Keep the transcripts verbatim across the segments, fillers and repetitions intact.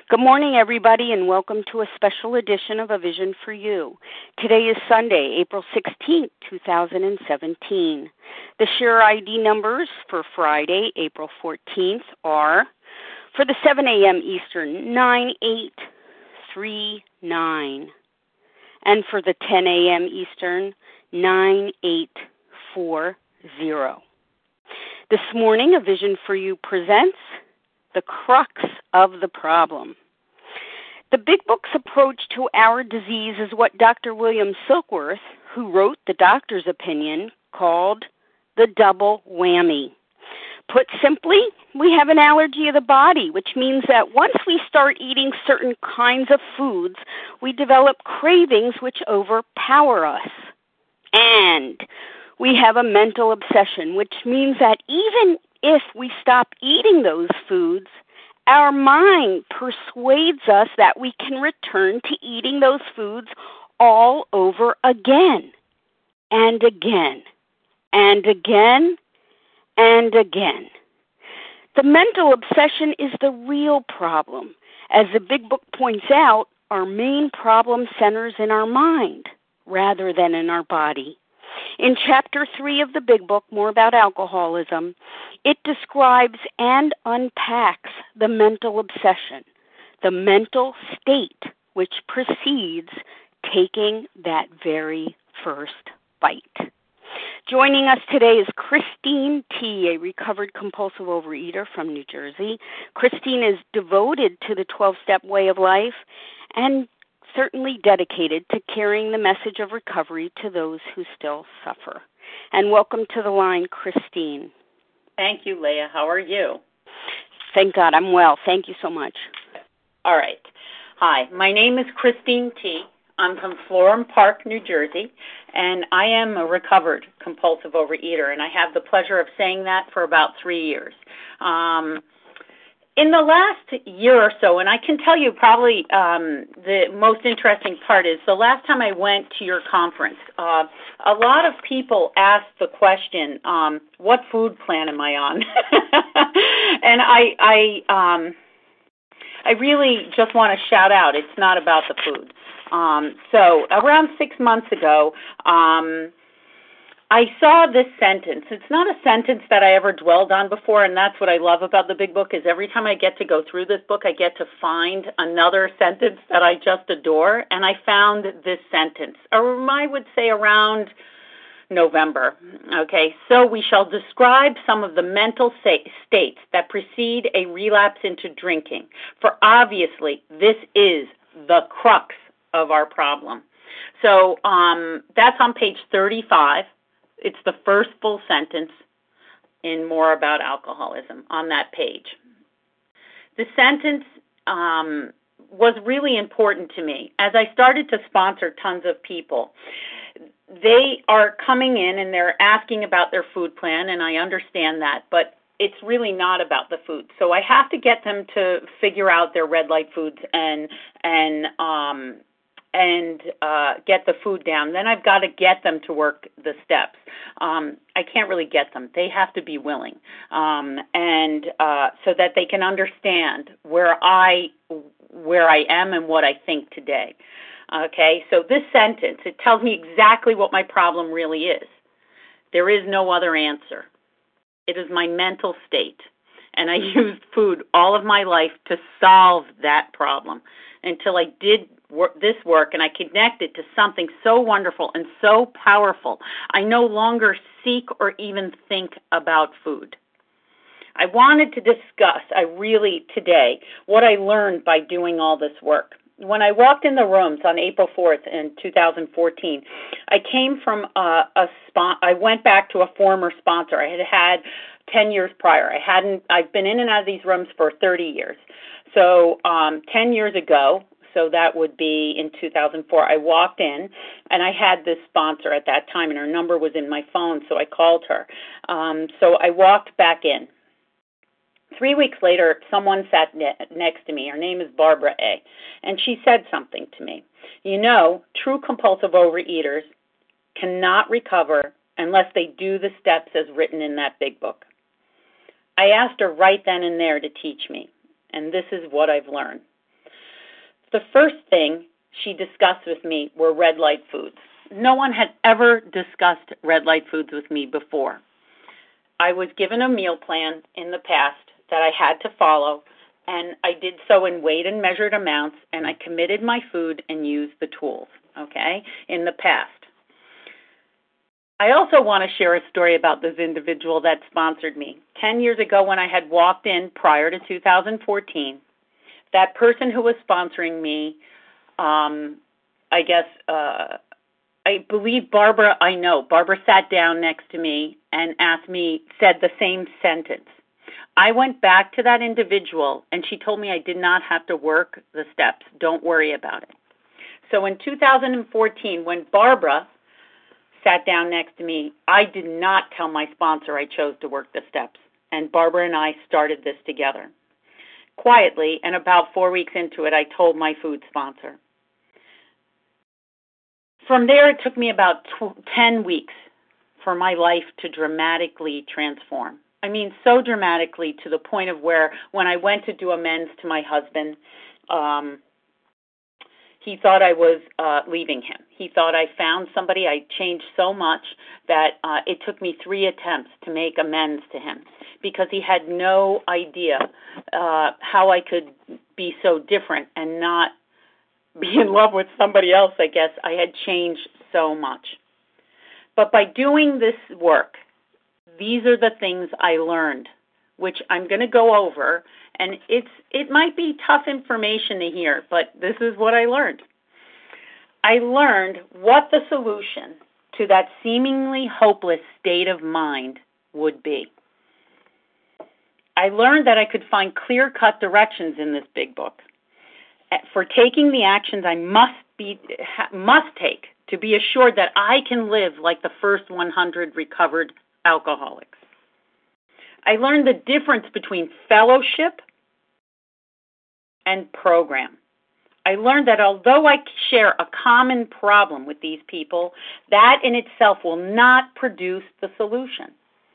Good morning, everybody, and welcome to a special edition of A Vision for You. Today is Sunday, April sixteenth, two thousand seventeen. The share I D numbers for Friday, April fourteenth are, for the seven a.m. Eastern, nine eight three nine, and for the ten a.m. Eastern, nine eight four zero. This morning, A Vision for You presents The Crux of the Problem. The Big Book's approach to our disease is what Doctor William Silkworth, who wrote The Doctor's Opinion, called the double whammy. Put simply, we have an allergy of the body, which means that once we start eating certain kinds of foods, we develop cravings which overpower us. And we have a mental obsession, which means that even if we stop eating those foods, our mind persuades us that we can return to eating those foods all over again, and again, and again, and again. The mental obsession is the real problem. As the Big Book points out, our main problem centers in our mind rather than in our body. In Chapter three of the Big Book, More About Alcoholism, it describes and unpacks the mental obsession, the mental state which precedes taking that very first bite. Joining us today is Christine T., a recovered compulsive overeater from New Jersey. Christine is devoted to the twelve-step way of life and certainly dedicated to carrying the message of recovery to those who still suffer. And welcome to the line, Christine. Thank you, Leah. How are you? Thank God, I'm well. Thank you so much. All right. Hi, my name is Christine T. I'm from Florham Park, New Jersey, and I am a recovered compulsive overeater, and I have the pleasure of saying that for about three years. Um, In the last year or so, and I can tell you probably um, the most interesting part is the last time I went to your conference, uh, a lot of people asked the question, um, what food plan am I on? And I I, um, I really just want to shout out, it's not about the food. Um, so around six months ago, um, I saw this sentence. It's not a sentence that I ever dwelled on before, and that's what I love about the Big Book is every time I get to go through this book, I get to find another sentence that I just adore, and I found this sentence, or I would say around November. Okay, so we shall describe some of the mental states that precede a relapse into drinking, for obviously this is the crux of our problem. So um, that's on page thirty-five. It's the first full sentence in More About Alcoholism on that page. The sentence um, was really important to me. As I started to sponsor tons of people, they are coming in and they're asking about their food plan, and I understand that, but it's really not about the food. So I have to get them to figure out their red light foods and and um, and uh, get the food down. Then I've got to get them to work the steps. Um, I can't really get them. They have to be willing, um, and uh, so that they can understand where I where I am and what I think today. Okay, so this sentence, it tells me exactly what my problem really is. There is no other answer. It is my mental state, and I used food all of my life to solve that problem until I did work, this work, and I connected to something so wonderful and so powerful. I no longer seek or even think about food. I wanted to discuss, I really, today, what I learned by doing all this work. When I walked in the rooms on April fourth in two thousand fourteen, I came from a, a spon- I went back to a former sponsor I had had ten years prior. I hadn't, I've been in and out of these rooms for thirty years. So um, ten years ago, so that would be in two thousand four, I walked in and I had this sponsor at that time and her number was in my phone, so I called her. Um, so I walked back in. Three weeks later, someone sat ne- next to me. Her name is Barbara A., and she said something to me. You know, true compulsive overeaters cannot recover unless they do the steps as written in that big book. I asked her right then and there to teach me, and this is what I've learned. The first thing she discussed with me were red light foods. No one had ever discussed red light foods with me before. I was given a meal plan in the past that I had to follow, and I did so in weighed and measured amounts, and I committed my food and used the tools, okay, in the past. I also want to share a story about this individual that sponsored me. Ten years ago when I had walked in prior to two thousand fourteen, that person who was sponsoring me, um, I guess, uh, I believe Barbara, I know, Barbara sat down next to me and asked me, said the same sentence. I went back to that individual and she told me I did not have to work the steps. Don't worry about it. So in two thousand fourteen, when Barbara sat down next to me, I did not tell my sponsor I chose to work the steps. And Barbara and I started this together. Quietly, and about four weeks into it, I told my food sponsor. From there, it took me about ten weeks for my life to dramatically transform. I mean, so dramatically to the point of where when I went to do amends to my husband, um, he thought I was uh, leaving him. He thought I found somebody. I changed so much that uh, it took me three attempts to make amends to him because he had no idea uh, how I could be so different and not be in love with somebody else, I guess. I had changed so much. But by doing this work, these are the things I learned, which I'm going to go over. And it's it might be tough information to hear, but this is what I learned. I learned what the solution to that seemingly hopeless state of mind would be. I learned that I could find clear-cut directions in this big book for taking the actions I must be must take to be assured that I can live like the first one hundred recovered alcoholics. I learned the difference between fellowship and program. I learned that although I share a common problem with these people, that in itself will not produce the solution.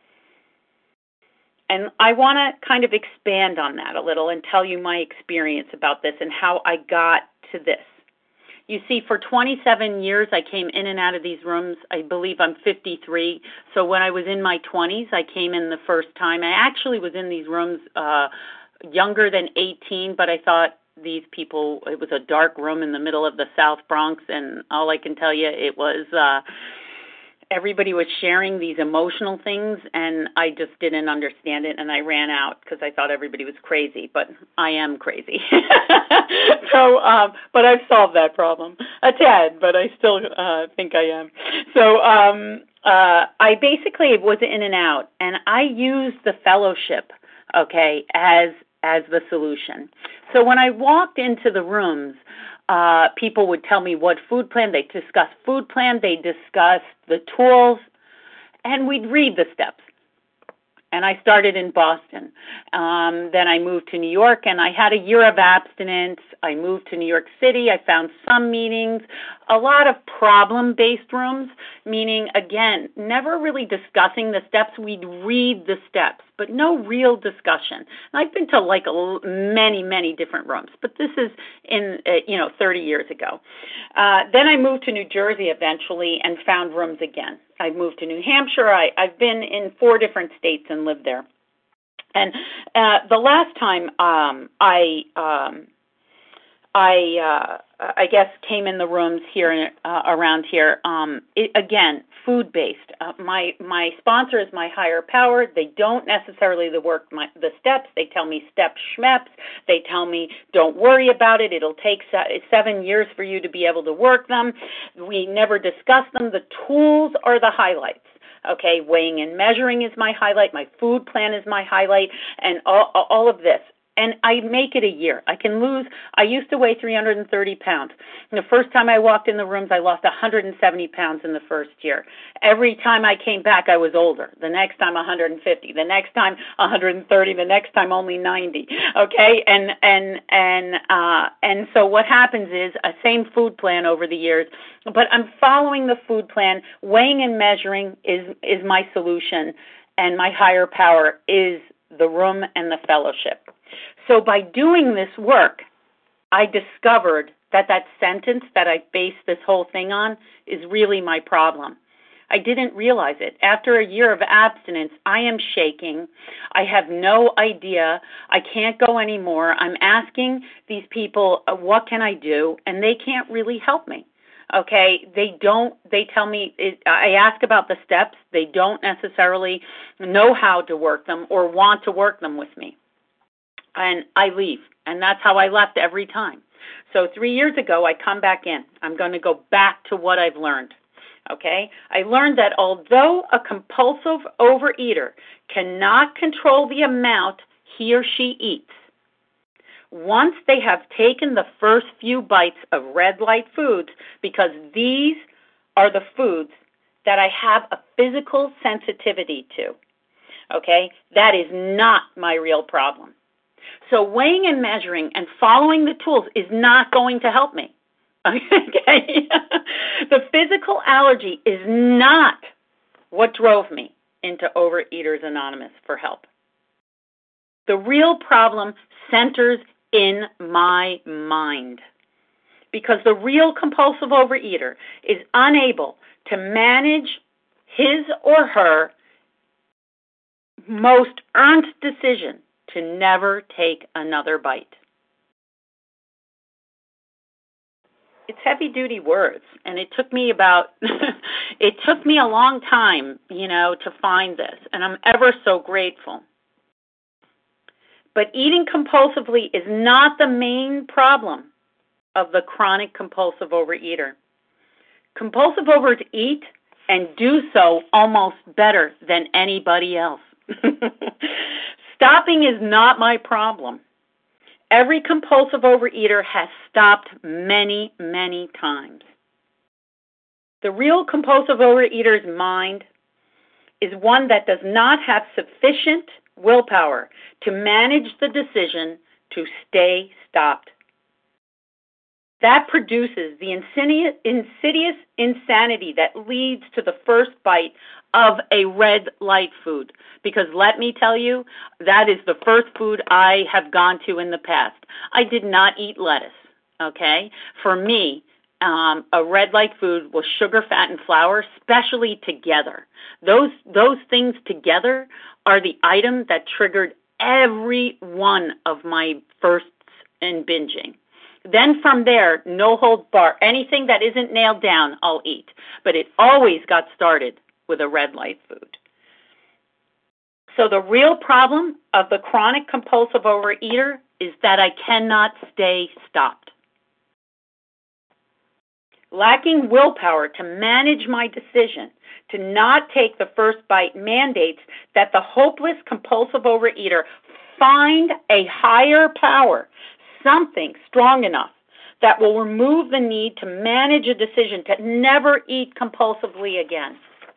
And I want to kind of expand on that a little and tell you my experience about this and how I got to this. You see, for twenty-seven years, I came in and out of these rooms. I believe I'm fifty-three. So when I was in my twenties, I came in the first time. I actually was in these rooms uh, younger than eighteen, but I thought these people, it was a dark room in the middle of the South Bronx, and all I can tell you, it was... Uh, everybody was sharing these emotional things, and I just didn't understand it, and I ran out because I thought everybody was crazy, but I am crazy. so, um, but I've solved that problem a tad, but I still uh, think I am. So um, uh, I basically was in and out, and I used the fellowship, okay, as as the solution. So when I walked into the rooms, Uh, people would tell me what food plan, they discussed food plan, they discussed the tools, and we'd read the steps. And I started in Boston. Um, then I moved to New York, and I had a year of abstinence. I moved to New York City. I found some meetings, a lot of problem-based rooms, meaning, again, never really discussing the steps. We'd read the steps, but no real discussion. And I've been to like a, many, many different rooms, but this is in, uh, you know, thirty years ago. Uh, then I moved to New Jersey eventually and found rooms again. I moved to New Hampshire. I, I've been in four different states and lived there. And uh, the last time um, I, um, I, uh, I guess, came in the rooms here uh, around here, um, it, again, food-based. Uh, my my sponsor is my higher power. They don't necessarily the work my, the steps. They tell me step schmeps. They tell me don't worry about it. It'll take se- seven years for you to be able to work them. We never discuss them. The tools are the highlights. Okay, weighing and measuring is my highlight. My food plan is my highlight, and all, all of this. And I make it a year. I can lose. I used to weigh three hundred thirty pounds. And the first time I walked in the rooms, I lost one hundred seventy pounds in the first year. Every time I came back, I was older. The next time, one hundred fifty. The next time, one hundred thirty. The next time, only ninety. Okay, and and and uh, and so what happens is a same food plan over the years, but I'm following the food plan. Weighing and measuring is is my solution, and my higher power is the room and the fellowship. So by doing this work, I discovered that that sentence that I based this whole thing on is really my problem. I didn't realize it. After a year of abstinence, I am shaking. I have no idea. I can't go anymore. I'm asking these people, uh, what can I do? And they can't really help me. Okay, they don't, they tell me, it, I ask about the steps. They don't necessarily know how to work them or want to work them with me. And I leave. And that's how I left every time. So three years ago, I come back in. I'm going to go back to what I've learned. Okay, I learned that although a compulsive overeater cannot control the amount he or she eats, once they have taken the first few bites of red light foods, because these are the foods that I have a physical sensitivity to, okay, that is not my real problem. So weighing and measuring and following the tools is not going to help me. Okay, the physical allergy is not what drove me into Overeaters Anonymous for help. The real problem centers in my mind, because the real compulsive overeater is unable to manage his or her most earned decision to never take another bite. It's heavy-duty words, and it took me about, it took me a long time, you know, to find this, and I'm ever so grateful. But eating compulsively is not the main problem of the chronic compulsive overeater. Compulsive overeaters eat and do so almost better than anybody else. Stopping is not my problem. Every compulsive overeater has stopped many, many times. The real compulsive overeater's mind is one that does not have sufficient willpower to manage the decision to stay stopped. That produces the insidious, insidious insanity that leads to the first bite of a red light food. Because let me tell you, that is the first food I have gone to in the past. I did not eat lettuce, okay? For me, um, a red light food was sugar, fat, and flour, especially together. Those, those things together are the item that triggered every one of my firsts in binging. Then from there, no holds bar. Anything that isn't nailed down, I'll eat. But it always got started with a red light food. So the real problem of the chronic compulsive overeater is that I cannot stay stopped. Lacking willpower to manage my decision to not take the first bite mandates that the hopeless compulsive overeater find a higher power, something strong enough that will remove the need to manage a decision to never eat compulsively again.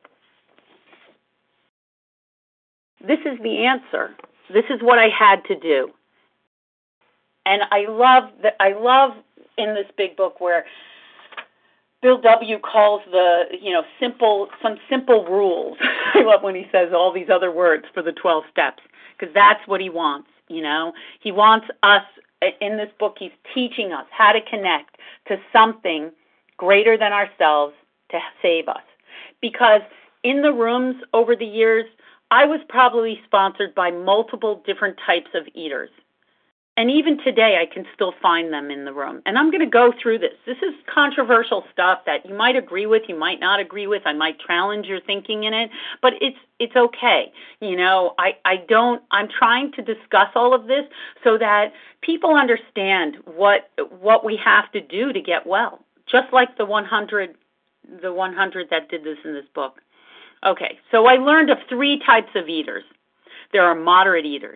This is the answer. This is what I had to do. And I love that. I love in this big book where Bill W. calls the, you know, simple, some simple rules. I love when he says all these other words for the twelve steps, because that's what he wants, you know. He wants us, in this book, he's teaching us how to connect to something greater than ourselves to save us. Because in the rooms over the years, I was probably sponsored by multiple different types of eaters. And even today, I can still find them in the room. And I'm going to go through this. This is controversial stuff that you might agree with, you might not agree with. I might challenge your thinking in it, but it's it's okay. You know, I, I don't, I'm trying to discuss all of this so that people understand what what we have to do to get well. Just like the one hundred, the one hundred that did this in this book. Okay, so I learned of three types of eaters. There are moderate eaters.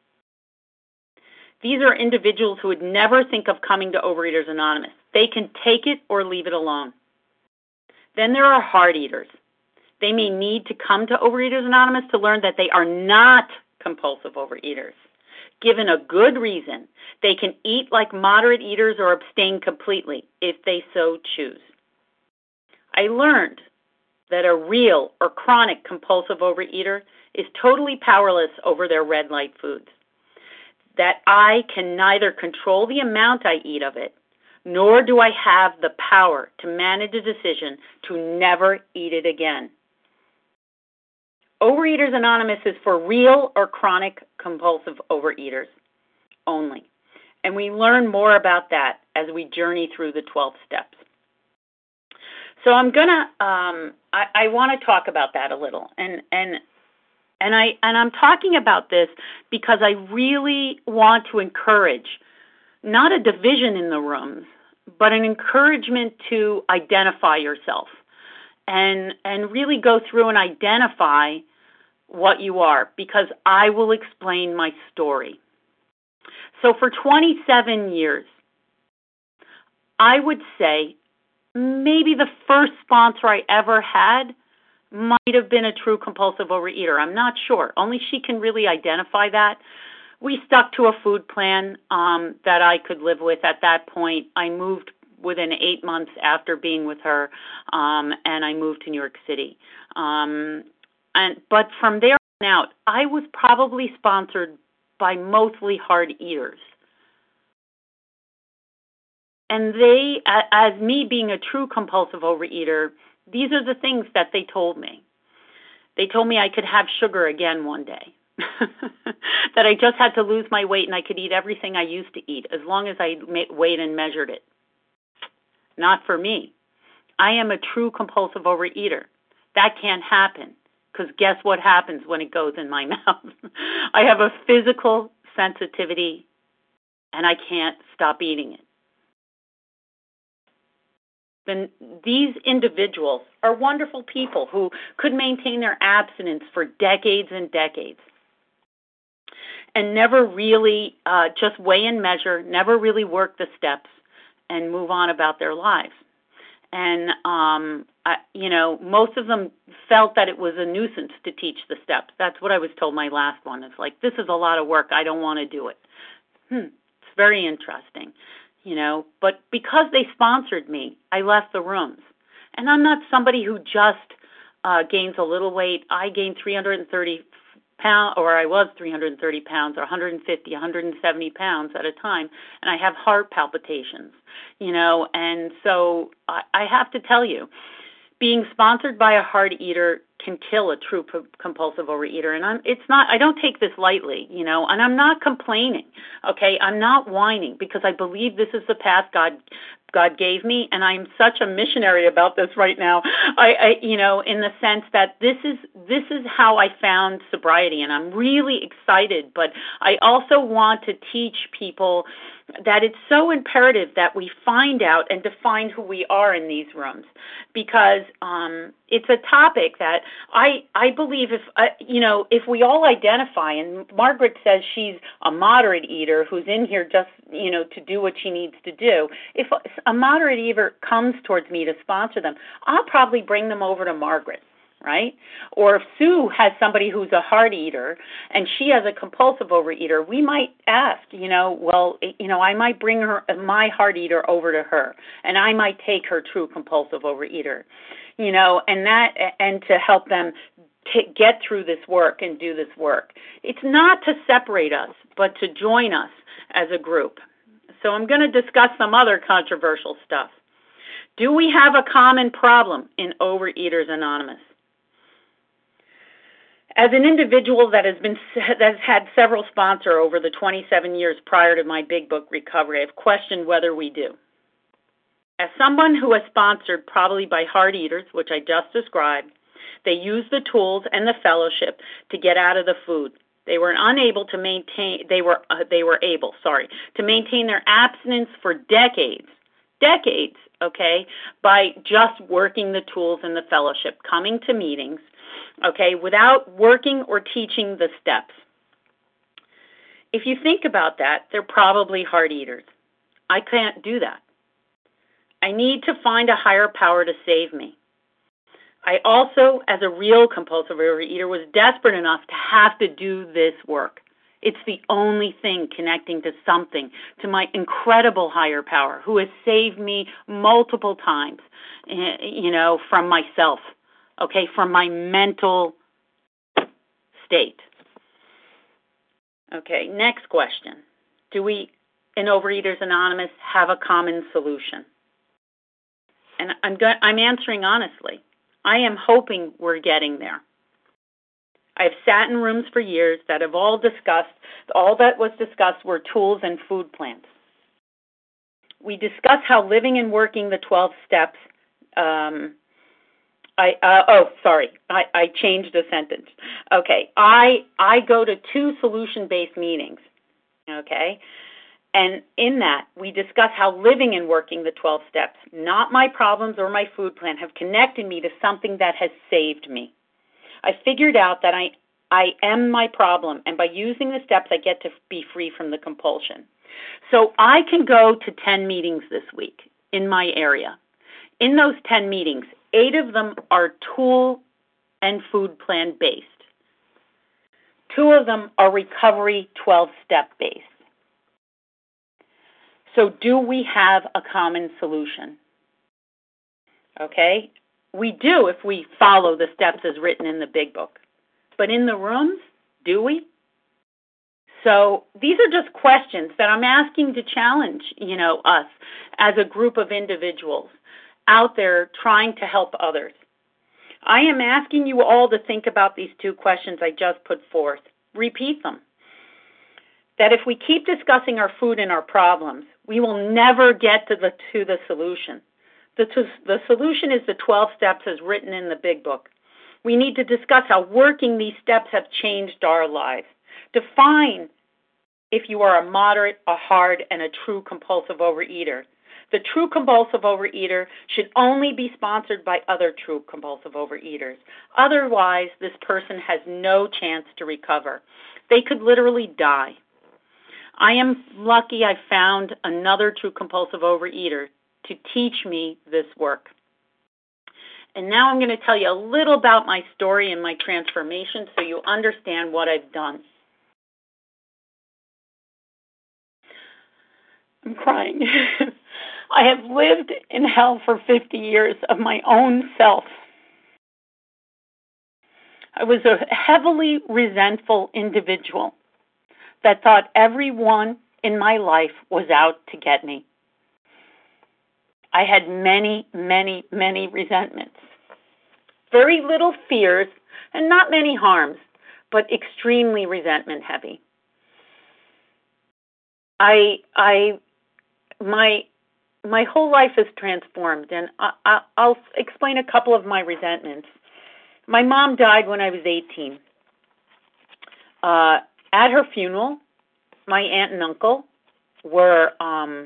These are individuals who would never think of coming to Overeaters Anonymous. They can take it or leave it alone. Then there are hard eaters. They may need to come to Overeaters Anonymous to learn that they are not compulsive overeaters. Given a good reason, they can eat like moderate eaters or abstain completely if they so choose. I learned that a real or chronic compulsive overeater is totally powerless over their red light foods. that I can neither control the amount I eat of it, nor do I have the power to manage a decision to never eat it again. Overeaters Anonymous is for real or chronic compulsive overeaters only. And we learn more about that as we journey through the twelve steps. So I'm gonna, um, I, I want to talk about that a little, and and and I and I'm talking about this because I really want to encourage not a division in the rooms, but an encouragement to identify yourself, and and really go through and identify what you are, because I will explain my story. So for twenty-seven years, I would say maybe the first sponsor I ever had might have been a true compulsive overeater. I'm not sure. Only she can really identify that. We stuck to a food plan um, that I could live with at that point. I moved within eight months after being with her, um, and I moved to New York City. Um, and but from there on out, I was probably sponsored by mostly hard eaters. And they, as me being a true compulsive overeater, these are the things that they told me. They told me I could have sugar again one day, that I just had to lose my weight and I could eat everything I used to eat as long as I weighed and measured it. Not for me. I am a true compulsive overeater. That can't happen, because guess what happens when it goes in my mouth? I have a physical sensitivity and I can't stop eating it. Then these individuals are wonderful people who could maintain their abstinence for decades and decades and never really uh, just weigh and measure, never really work the steps and move on about their lives. And, um, I, you know, most of them felt that it was a nuisance to teach the steps. That's what I was told my last one. It's like, this is a lot of work. I don't want to do it. Hmm, it's very interesting. You know, but because they sponsored me, I left the rooms. And I'm not somebody who just uh, gains a little weight. I gained three hundred thirty pounds, or I was three hundred thirty pounds, or one hundred fifty, one hundred seventy pounds at a time, and I have heart palpitations, you know, and so I, I have to tell you, being sponsored by a hard eater can kill a true p- compulsive overeater, and I'm, it's not, I don't take this lightly, you know, and I'm not complaining, okay? I'm not whining, because I believe this is the path God God gave me, and I'm such a missionary about this right now. I, I, you know, in the sense that this is this is how I found sobriety, and I'm really excited. But I also want to teach people that it's so imperative that we find out and define who we are in these rooms, because um, it's a topic that I I believe if uh, you know if we all identify, and Margaret says she's a moderate eater who's in here just you know to do what she needs to do. If a moderate eater comes towards me to sponsor them, I'll probably bring them over to Margaret. Right? Or if Sue has somebody who's a hard eater and she has a compulsive overeater, we might ask, you know, well, you know, I might bring her, my hard eater over to her, and I might take her true compulsive overeater, you know, and that, and to help them t- get through this work and do this work. It's not to separate us, but to join us as a group. So I'm going to discuss some other controversial stuff. Do we have a common problem in Overeaters Anonymous? As an individual that has been that has had several sponsors over the twenty-seven years prior to my big book recovery, I've questioned whether we do. As someone who has sponsored probably by hard eaters, which I just described, they used the tools and the fellowship to get out of the food. They were unable to maintain. They were uh, they were able, sorry, to maintain their abstinence for decades, decades. Okay, by just working the tools and the fellowship, coming to meetings, okay, without working or teaching the steps. If you think about that, they're probably hard eaters. I can't do that. I need to find a higher power to save me. I also, as a real compulsive overeater, was desperate enough to have to do this work. It's the only thing connecting to something, to my incredible higher power, who has saved me multiple times, you know, from myself, okay, from my mental state. Okay, next question. Do we, in Overeaters Anonymous, have a common solution? And I'm go- I'm answering honestly. I am hoping we're getting there. I've sat in rooms for years that have all discussed, all that was discussed were tools and food plans. We discuss how living and working the twelve steps, um, I, uh, oh, sorry, I, I changed a sentence. Okay, I, I go to two solution-based meetings, okay? And in that, we discuss how living and working the twelve steps, not my problems or my food plan, have connected me to something that has saved me. I figured out that I, I am my problem, and by using the steps, I get to be free from the compulsion. So I can go to ten meetings this week in my area. In those ten meetings, eight of them are tool and food plan based. Two of them are recovery twelve-step based. So do we have a common solution? Okay? We do if we follow the steps as written in the big book. But in the rooms, do we? So these are just questions that I'm asking to challenge, you know, us as a group of individuals out there trying to help others. I am asking you all to think about these two questions I just put forth. Repeat them. That if we keep discussing our food and our problems, we will never get to the to the solution. The, to, the solution is the twelve steps as written in the big book. We need to discuss how working these steps have changed our lives. Define if you are a moderate, a hard, and a true compulsive overeater. The true compulsive overeater should only be sponsored by other true compulsive overeaters. Otherwise, this person has no chance to recover. They could literally die. I am lucky I found another true compulsive overeater to teach me this work. And now I'm going to tell you a little about my story and my transformation so you understand what I've done. I'm crying. I have lived in hell for fifty years of my own self. I was a heavily resentful individual that thought everyone in my life was out to get me. I had many, many, many resentments. Very little fears and not many harms, but extremely resentment heavy. I, I, my, my whole life is transformed, and I, I, I'll explain a couple of my resentments. My mom died when I was eighteen. Uh, at her funeral, my aunt and uncle were, um,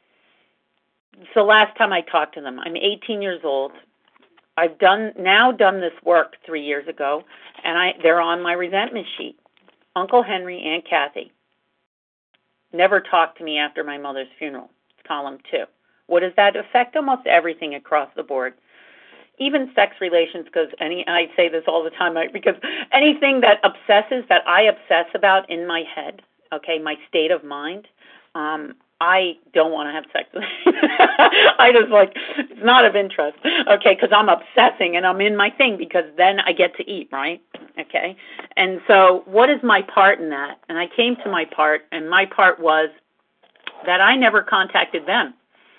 it's the last time I talked to them. I'm eighteen years old. I've done now done this work three years ago, and I they're on my resentment sheet. Uncle Henry, Aunt Kathy. Never talked to me after my mother's funeral. It's column two. What does that affect? Almost everything across the board. Even sex relations, because any I say this all the time, right? Because anything that obsesses, that I obsess about in my head, okay, my state of mind, um, I don't want to have sex with I just like, it's not of interest, okay, because I'm obsessing and I'm in my thing because then I get to eat, right? Okay, and so what is my part in that? And I came to my part, and my part was that I never contacted them.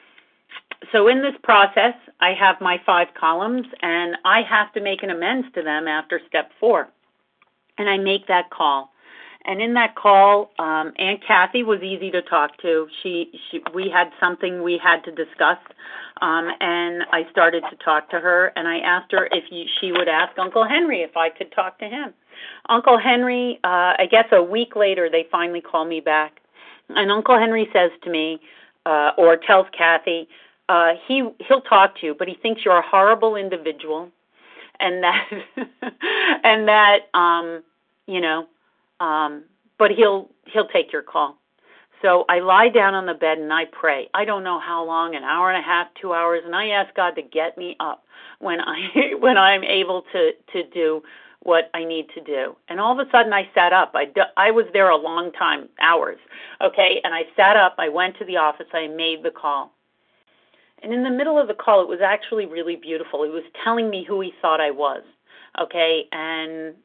So in this process, I have my five columns, and I have to make an amends to them after step four. And I make that call. And in that call, um, Aunt Kathy was easy to talk to. She, she, we had something we had to discuss, um, and I started to talk to her, and I asked her if you, she would ask Uncle Henry if I could talk to him. Uncle Henry, uh, I guess a week later, they finally call me back. And Uncle Henry says to me, uh, or tells Kathy, Uh, he, he'll talk to you, but he thinks you're a horrible individual, and that, and that, um, you know, um, but he'll, he'll take your call. So I lie down on the bed and I pray. I don't know how long, an hour and a half, two hours, and I ask God to get me up when I, when I'm able to, to do what I need to do. And all of a sudden I sat up. I, I was there a long time, hours, okay, and I sat up, I went to the office, I made the call. And in the middle of the call, it was actually really beautiful. He was telling me who he thought I was, okay? And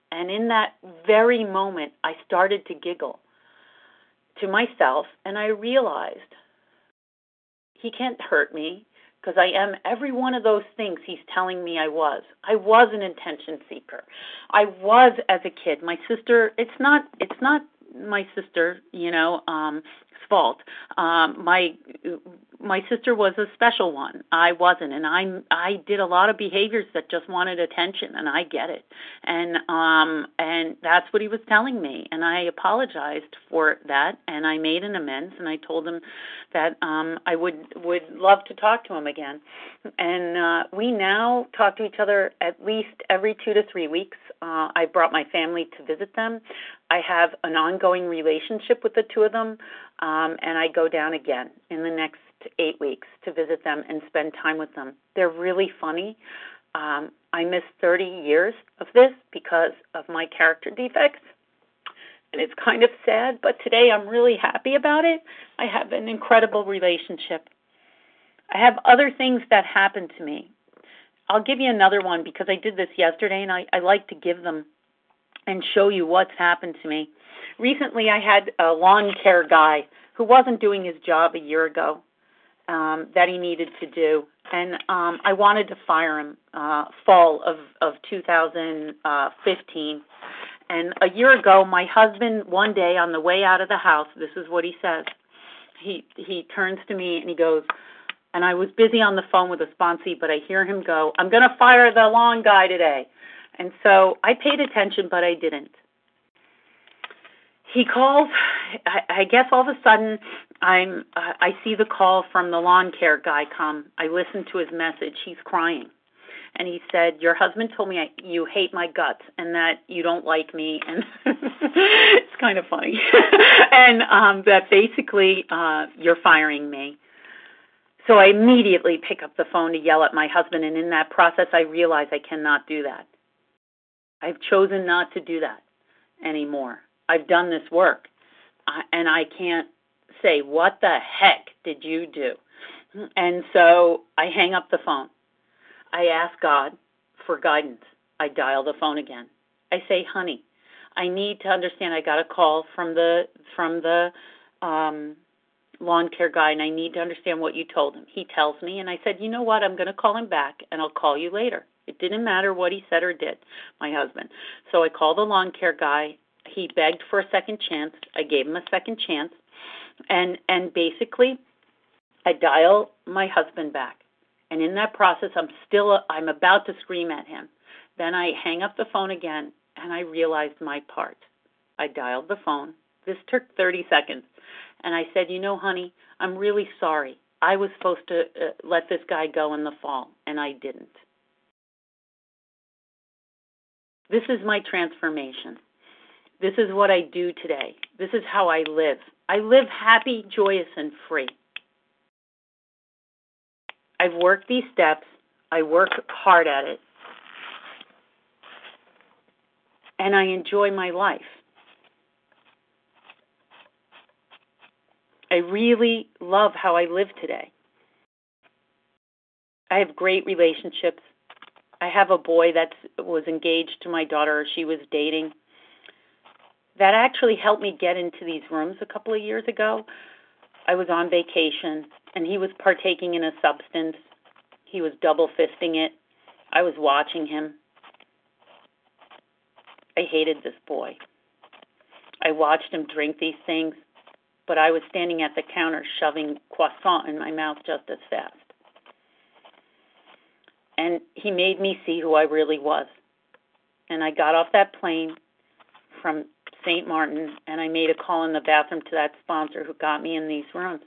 And in that very moment, I started to giggle to myself, and I realized he can't hurt me because I am every one of those things he's telling me I was. I was an attention seeker. I was as a kid. My sister, it's not, it's not my sister, you know, um, fault. Um, my my sister was a special one. I wasn't, and I I did a lot of behaviors that just wanted attention, and I get it. And um and that's what he was telling me, and I apologized for that, and I made an amends, and I told him that um I would would love to talk to him again. And uh, we now talk to each other at least every two to three weeks. Uh, I brought my family to visit them. I have an ongoing relationship with the two of them. Um, and I go down again in the next eight weeks to visit them and spend time with them. They're really funny. Um, I missed thirty years of this because of my character defects, and it's kind of sad, but today I'm really happy about it. I have an incredible relationship. I have other things that happen to me. I'll give you another one because I did this yesterday, and I, I like to give them and show you what's happened to me. Recently, I had a lawn care guy who wasn't doing his job a year ago um, that he needed to do, and um, I wanted to fire him uh, fall of, of two thousand fifteen. And a year ago, my husband, one day on the way out of the house, this is what he says. He he turns to me and he goes, and I was busy on the phone with a sponsee, but I hear him go, "I'm going to fire the lawn guy today." And so I paid attention, but I didn't. He calls, I, I guess all of a sudden I'm, uh, I see the call from the lawn care guy come. I listen to his message. He's crying. And he said, "Your husband told me I, you hate my guts and that you don't like me." And it's kind of funny. and um, that basically uh, you're firing me. So I immediately pick up the phone to yell at my husband. And in that process, I realize I cannot do that. I've chosen not to do that anymore. I've done this work, uh, and I can't say, "What the heck did you do?" And so I hang up the phone. I ask God for guidance. I dial the phone again. I say, "Honey, I need to understand. I got a call from the from the um, lawn care guy, and I need to understand what you told him." He tells me, and I said, "You know what? I'm going to call him back, and I'll call you later." It didn't matter what he said or did, my husband. So I called the lawn care guy. He begged for a second chance. I gave him a second chance. And and basically, I dial my husband back. And in that process, I'm still, I'm about to scream at him. Then I hang up the phone again, and I realized my part. I dialed the phone. This took thirty seconds. And I said, "You know, honey, I'm really sorry. I was supposed to uh, let this guy go in the fall, and I didn't." This is my transformation. This is what I do today. This is how I live. I live happy, joyous, and free. I've worked these steps. I work hard at it. And I enjoy my life. I really love how I live today. I have great relationships. I have a boy that was engaged to my daughter. She was dating. That actually helped me get into these rooms a couple of years ago. I was on vacation, and he was partaking in a substance. He was double fisting it. I was watching him. I hated this boy. I watched him drink these things, but I was standing at the counter shoving croissant in my mouth just as fast. And he made me see who I really was. And I got off that plane from Saint Martin, and I made a call in the bathroom to that sponsor who got me in these rooms.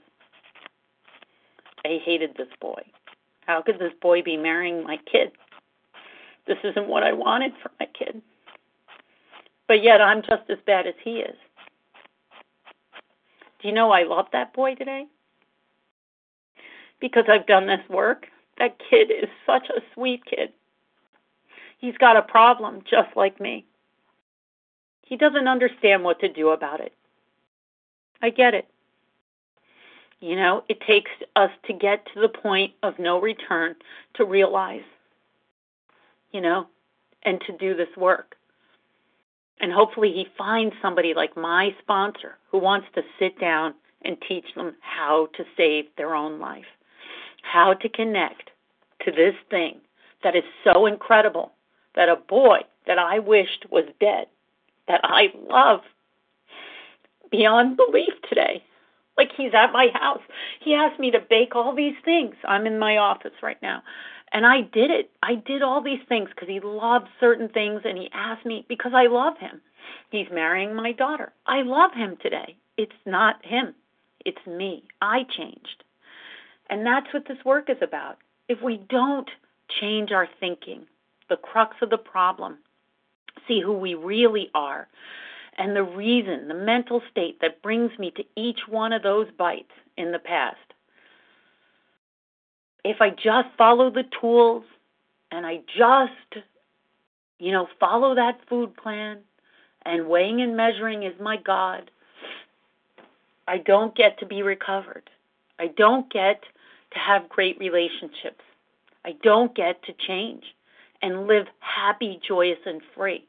I hated this boy. How could this boy be marrying my kid? This isn't what I wanted for my kid. But yet I'm just as bad as he is. Do you know I love that boy today? Because I've done this work. That kid is such a sweet kid. He's got a problem just like me. He doesn't understand what to do about it. I get it. You know, it takes us to get to the point of no return to realize, you know, and to do this work. And hopefully he finds somebody like my sponsor who wants to sit down and teach them how to save their own life, how to connect to this thing that is so incredible, that a boy that I wished was dead, that I love beyond belief today. Like, he's at my house. He asked me to bake all these things. I'm in my office right now. And I did it. I did all these things because he loved certain things, and he asked me because I love him. He's marrying my daughter. I love him today. It's not him. It's me. I changed. And that's what this work is about. If we don't change our thinking, the crux of the problem, see who we really are, and the reason, the mental state that brings me to each one of those bites in the past. If I just follow the tools and I just, you know, follow that food plan, and weighing and measuring is my God, I don't get to be recovered. I don't get to have great relationships. I don't get to change and live happy, joyous, and free.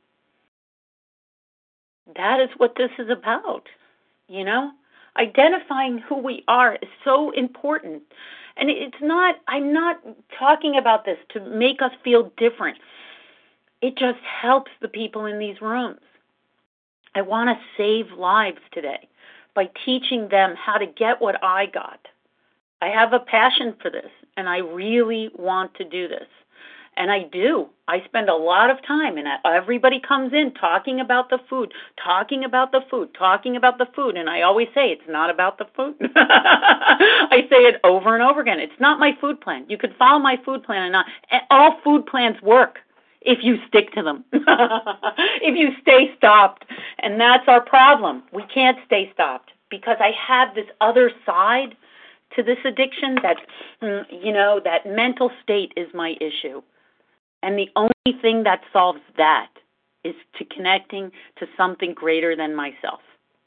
That is what this is about, you know? Identifying who we are is so important. And it's not, I'm not talking about this to make us feel different. It just helps the people in these rooms. I want to save lives today by teaching them how to get what I got. I have a passion for this, and I really want to do this. And I do. I spend a lot of time, and everybody comes in talking about the food, talking about the food, talking about the food, and I always say it's not about the food. I say it over and over again. It's not my food plan. You could follow my food plan or not. All food plans work if you stick to them, if you stay stopped. And that's our problem. We can't stay stopped because I have this other side to this addiction that, you know, that mental state is my issue. And the only thing that solves that is to connecting to something greater than myself.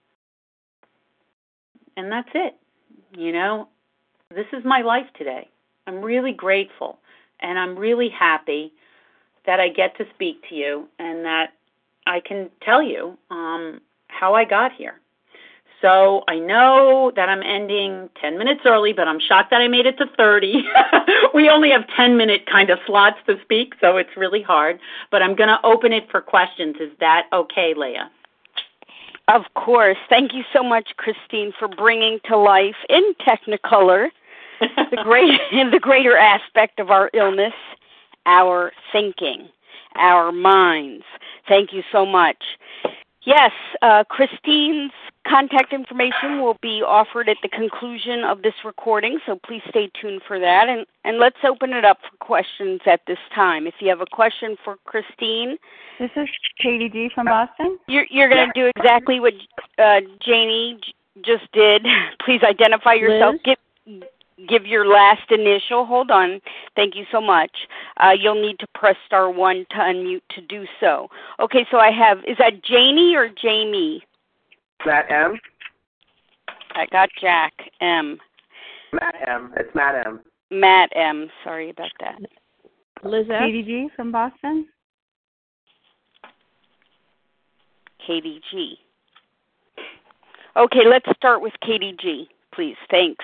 And that's it. You know, this is my life today. I'm really grateful, and I'm really happy that I get to speak to you and that I can tell you um, how I got here. So I know that I'm ending ten minutes early, but I'm shocked that I made it to thirty. We only have ten-minute kind of slots to speak, so it's really hard. But I'm going to open it for questions. Is that okay, Leah? Of course. Thank you so much, Christine, for bringing to life in Technicolor the great, the greater aspect of our illness, our thinking, our minds. Thank you so much. Yes, uh, Christine's contact information will be offered at the conclusion of this recording, so please stay tuned for that. And, and let's open it up for questions at this time. If you have a question for Christine. This is Katie G. from Boston. You're, you're going to do exactly what uh, Janie j- just did. Please identify yourself. Give, give your last initial. Hold on. Thank you so much. Uh, you'll need to press star one to unmute to do so. Okay, so I have, is that Janie or Jamie? Matt M. I got Jack M. Matt M. It's Matt M. Matt M. Sorry about that. Liz F. Katie G. from Boston. Katie G. Okay, let's start with Katie G, please. Thanks.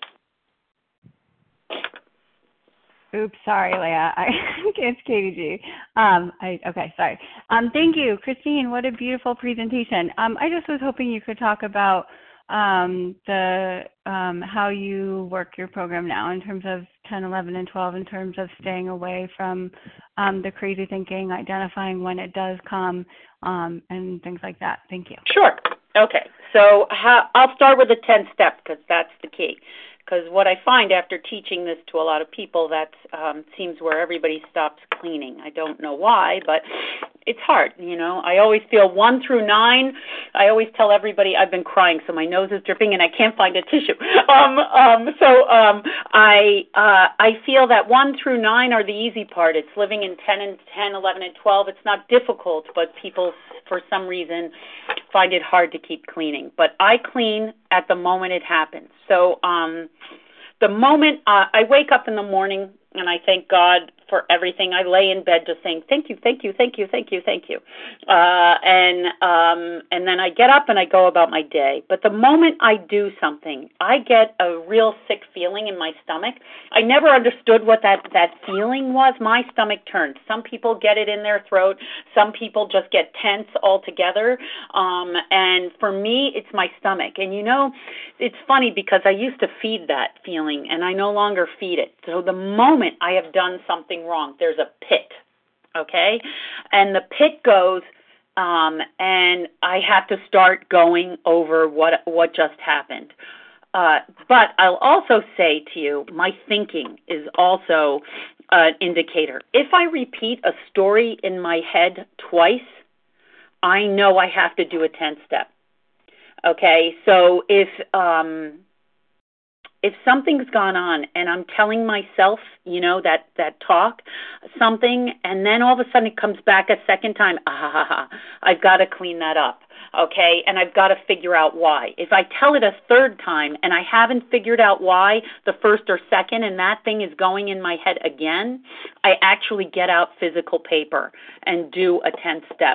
Oops, sorry, Leah. I, it's Katie G. Um, I, okay, sorry. Um, thank you, Christine. What a beautiful presentation. Um, I just was hoping you could talk about um, the um, how you work your program now in terms of ten, eleven, and twelve, in terms of staying away from um, the crazy thinking, identifying when it does come, um, and things like that. Thank you. Sure. Okay. So how, I'll start with the tenth step because that's the key. Because what I find after teaching this to a lot of people, that um, seems where everybody stops cleaning. I don't know why, but it's hard, you know. I always feel one through nine. I always tell everybody I've been crying, so my nose is dripping and I can't find a tissue. Um, um, so um, I uh, I feel that one through nine are the easy part. It's living in ten and ten, eleven and twelve. It's not difficult, but people, for some reason, find it hard to keep cleaning. But I clean at the moment it happens. So um, the moment uh, I wake up in the morning and I thank God for everything. I lay in bed just saying, thank you, thank you, thank you, thank you, thank you. Uh, and um, and then I get up and I go about my day. But the moment I do something, I get a real sick feeling in my stomach. I never understood what that, that feeling was. My stomach turns. Some people get it in their throat. Some people just get tense altogether. Um, and for me, it's my stomach. And you know, it's funny because I used to feed that feeling, and I no longer feed it. So the moment I have done something wrong, there's a pit, okay? And the pit goes, um, and I have to start going over what what just happened. Uh, but I'll also say to you, my thinking is also an indicator. If I repeat a story in my head twice, I know I have to do a ten-step. Okay, so if um, if something's gone on and I'm telling myself, you know, that, that talk, something, and then all of a sudden it comes back a second time, ah, ha, ha, ha, I've got to clean that up, okay, and I've got to figure out why. If I tell it a third time and I haven't figured out why the first or second and that thing is going in my head again, I actually get out physical paper and do a ten-step.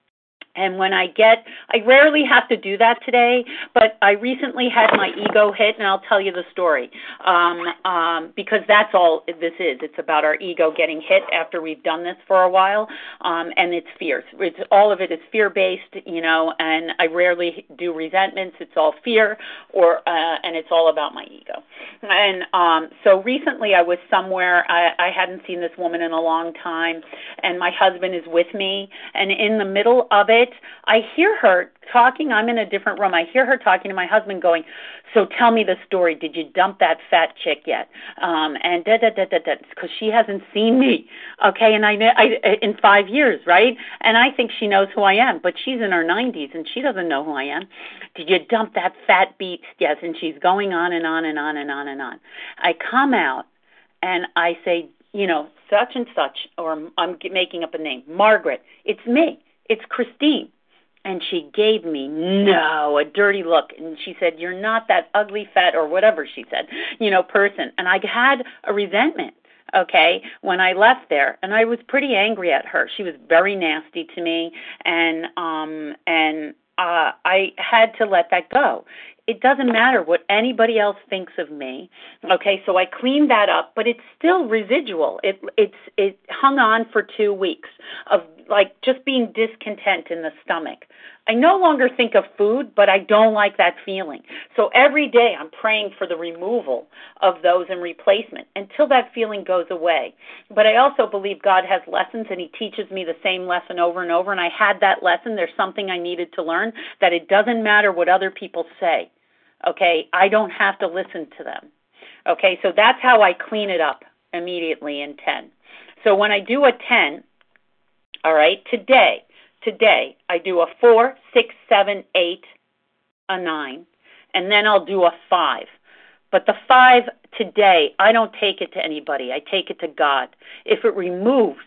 And when I get, I rarely have to do that today, but I recently had my ego hit, and I'll tell you the story, um, um, because that's all this is. It's about our ego getting hit after we've done this for a while, um, and it's fear. It's, all of it is fear-based, you know, and I rarely do resentments. It's all fear, or uh, and it's all about my ego. And um, so recently I was somewhere. I, I hadn't seen this woman in a long time, and my husband is with me, and in the middle of it, I hear her talking. I'm in a different room. I hear her talking to my husband going, so tell me the story. Did you dump that fat chick yet? Um, and da da da da da, because she hasn't seen me. Okay, and I, I in five years, right? And I think she knows who I am, but she's in her nineties and she doesn't know who I am. Did you dump that fat beast? Yes, and she's going on and on and on and on and on. I come out and I say, you know, such and such, or I'm making up a name, Margaret. It's me. It's Christine. And she gave me, no, a dirty look. And she said, you're not that ugly, fat, or whatever she said, you know, person. And I had a resentment, okay, when I left there. And I was pretty angry at her. She was very nasty to me. And, um, and uh, I had to let that go. It doesn't matter what anybody else thinks of me. Okay, so I cleaned that up, but it's still residual. It it's it hung on for two weeks of like just being discontent in the stomach. I no longer think of food, but I don't like that feeling. So every day I'm praying for the removal of those and replacement until that feeling goes away. But I also believe God has lessons and he teaches me the same lesson over and over. And I had that lesson. There's something I needed to learn, that it doesn't matter what other people say. Okay, I don't have to listen to them. Okay, so that's how I clean it up immediately in ten. So when I do a ten, all right, today, today I do a four, six, seven, eight, a nine, and then I'll do a five. But the five today, I don't take it to anybody. I take it to God. If it removes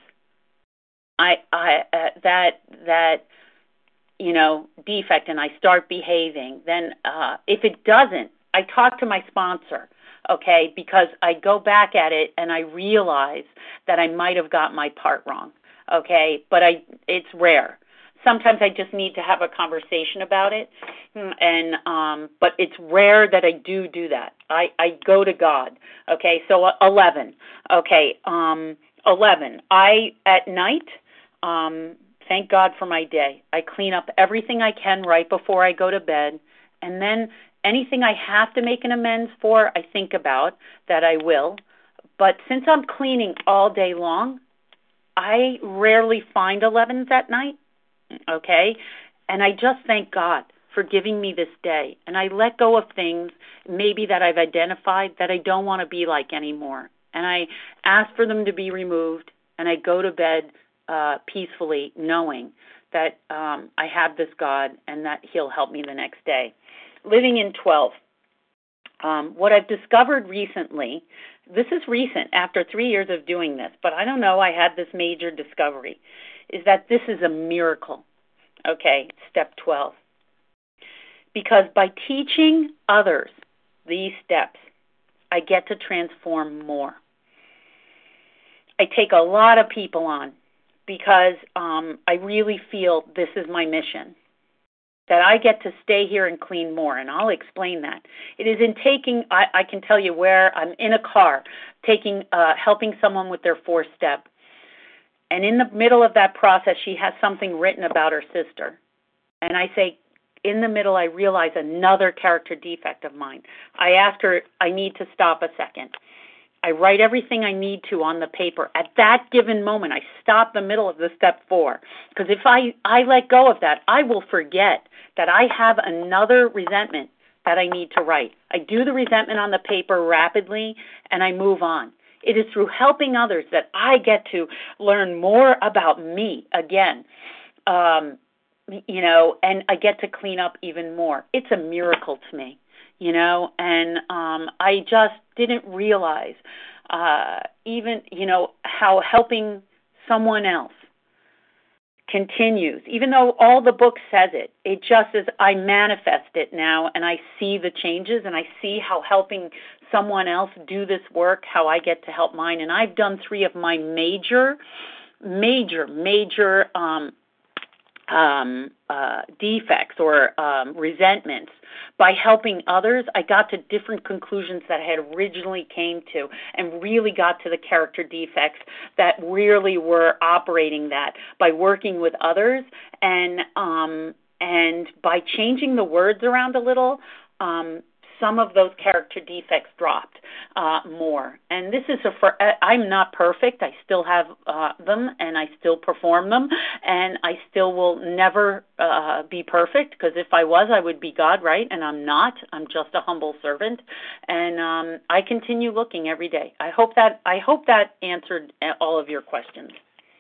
I, I uh, that that. you know, defect and I start behaving, then uh, if it doesn't, I talk to my sponsor, okay, because I go back at it and I realize that I might have got my part wrong, okay, but I it's rare. Sometimes I just need to have a conversation about it, and um, but it's rare that I do do that. I, I go to God, okay, so uh, eleven, okay, um, eleven, I, at night, um, thank God for my day. I clean up everything I can right before I go to bed, and then anything I have to make an amends for, I think about that I will. But since I'm cleaning all day long, I rarely find elevens at night, okay? And I just thank God for giving me this day. And I let go of things maybe that I've identified that I don't want to be like anymore. And I ask for them to be removed, and I go to bed Uh, peacefully, knowing that um, I have this God and that he'll help me the next day. Living in twelve. Um, what I've discovered recently, this is recent after three years of doing this, but I don't know, I had this major discovery, is that this is a miracle. Okay, step twelve. Because by teaching others these steps, I get to transform more. I take a lot of people on because um, I really feel this is my mission, that I get to stay here and clean more, and I'll explain that. It is in taking, I, I can tell you where I'm in a car, taking, uh, helping someone with their fourth step, and in the middle of that process, she has something written about her sister, and I say, in the middle, I realize another character defect of mine. I ask her, I need to stop a second. I write everything I need to on the paper. At that given moment, I stop the middle of the step four. Because if I, I let go of that, I will forget that I have another resentment that I need to write. I do the resentment on the paper rapidly, and I move on. It is through helping others that I get to learn more about me again. Um, you know, and I get to clean up even more. It's a miracle to me. You know, and um, I just didn't realize uh, even, you know, how helping someone else continues. Even though all the book says it, it just is, I manifest it now, and I see the changes, and I see how helping someone else do this work, how I get to help mine. And I've done three of my major, major, major um, um, uh, defects or um, resentments. By helping others, I got to different conclusions that I had originally came to, and really got to the character defects that really were operating that by working with others, and um, and by changing the words around a little, um, some of those character defects dropped uh, more. And this is a for, I'm not perfect. I still have uh, them, and I still perform them, and I still will never uh, be perfect, because if I was, I would be God, right? And I'm not. I'm just a humble servant, and um, I continue looking every day. I hope that I hope that answered all of your questions.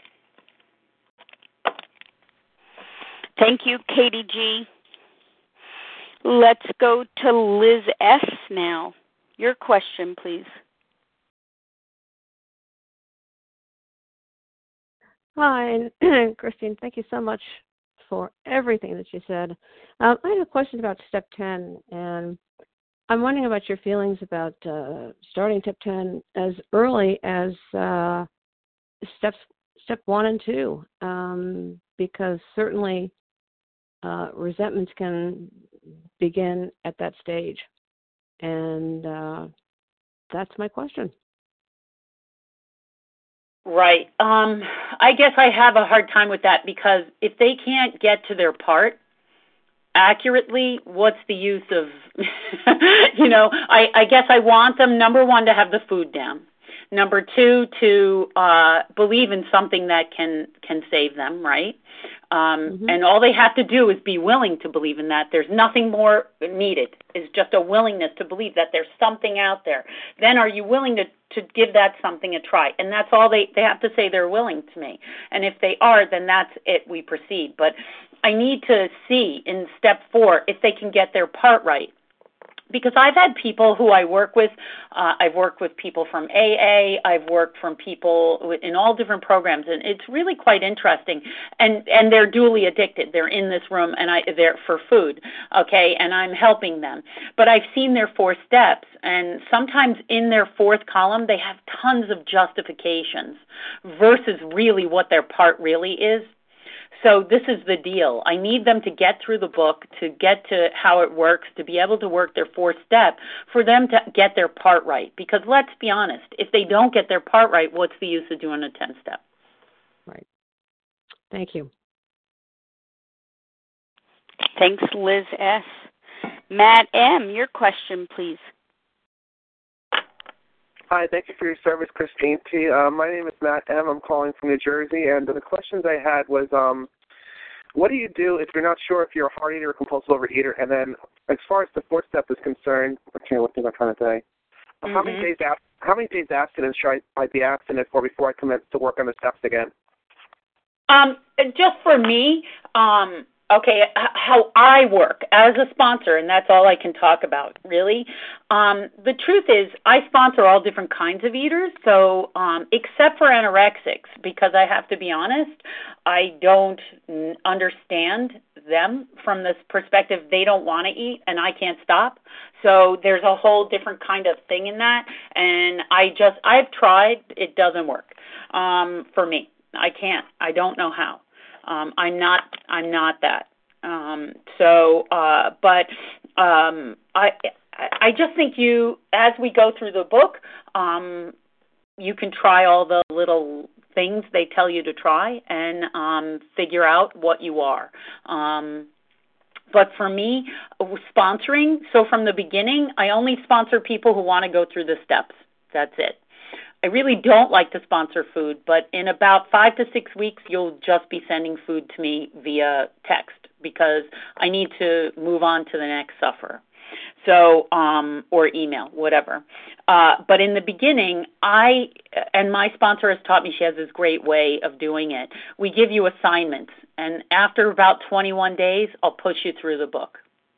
Thank you, Katie G. Let's go to Liz S. now. Your question, please. Hi, Christine. Thank you so much for everything that you said. Um, I have a question about Step ten, and I'm wondering about your feelings about uh, starting Step ten as early as uh, steps Step one and two, um, because certainly uh, resentments can begin at that stage, and uh, that's my question. Right. Um, I guess I have a hard time with that, because if they can't get to their part accurately, what's the use of, you know, I, I guess I want them, number one, to have the food down. Number two, to uh, believe in something that can, can save them, right? Um, mm-hmm. And all they have to do is be willing to believe in that. There's nothing more needed. It's just a willingness to believe that there's something out there. Then are you willing to, to give that something a try? And that's all they, they have to say, they're willing to me. And if they are, then that's it, we proceed. But I need to see in step four if they can get their part right. Because I've had people who I work with, uh, I've worked with people from A A, I've worked from people in all different programs, and it's really quite interesting. And and they're dually addicted. They're in this room, and I they're for food, okay, and I'm helping them. But I've seen their four steps, and sometimes in their fourth column, they have tons of justifications versus really what their part really is. So this is the deal. I need them to get through the book, to get to how it works, to be able to work their fourth step, for them to get their part right. Because let's be honest, if they don't get their part right, what's the use of doing a ten step? Right. Thank you. Thanks, Liz S. Matt M., your question, please. Hi, thank you for your service, Christine T. Uh, my name is Matt M. I'm calling from New Jersey, and the questions I had was, um, what do you do if you're not sure if you're a hard eater or compulsive overeater? And then, as far as the fourth step is concerned, okay, what thing am I trying to say? Mm-hmm. How many days ab- how many days abstinence should I, I be abstinent for before I commence to work on the steps again? Um, just for me, um. Okay, how I work as a sponsor, and that's all I can talk about, really. Um, the truth is, I sponsor all different kinds of eaters, so um, except for anorexics, because I have to be honest, I don't understand them from this perspective. They don't want to eat, and I can't stop. So there's a whole different kind of thing in that, and I just, I've tried, it doesn't work. um, for me. I can't. I don't know how. Um, I'm not. I'm not that. Um, so, uh, but um, I. I just think you, as we go through the book, um, you can try all the little things they tell you to try and um, figure out what you are. Um, but for me, sponsoring, so from the beginning, I only sponsor people who want to go through the steps. That's it. I really don't like to sponsor food, but in about five to six weeks, you'll just be sending food to me via text because I need to move on to the next sufferer. So, um, or email, whatever. Uh, but in the beginning, I, and my sponsor has taught me, she has this great way of doing it. We give you assignments, and after about twenty-one days, I'll push you through the book.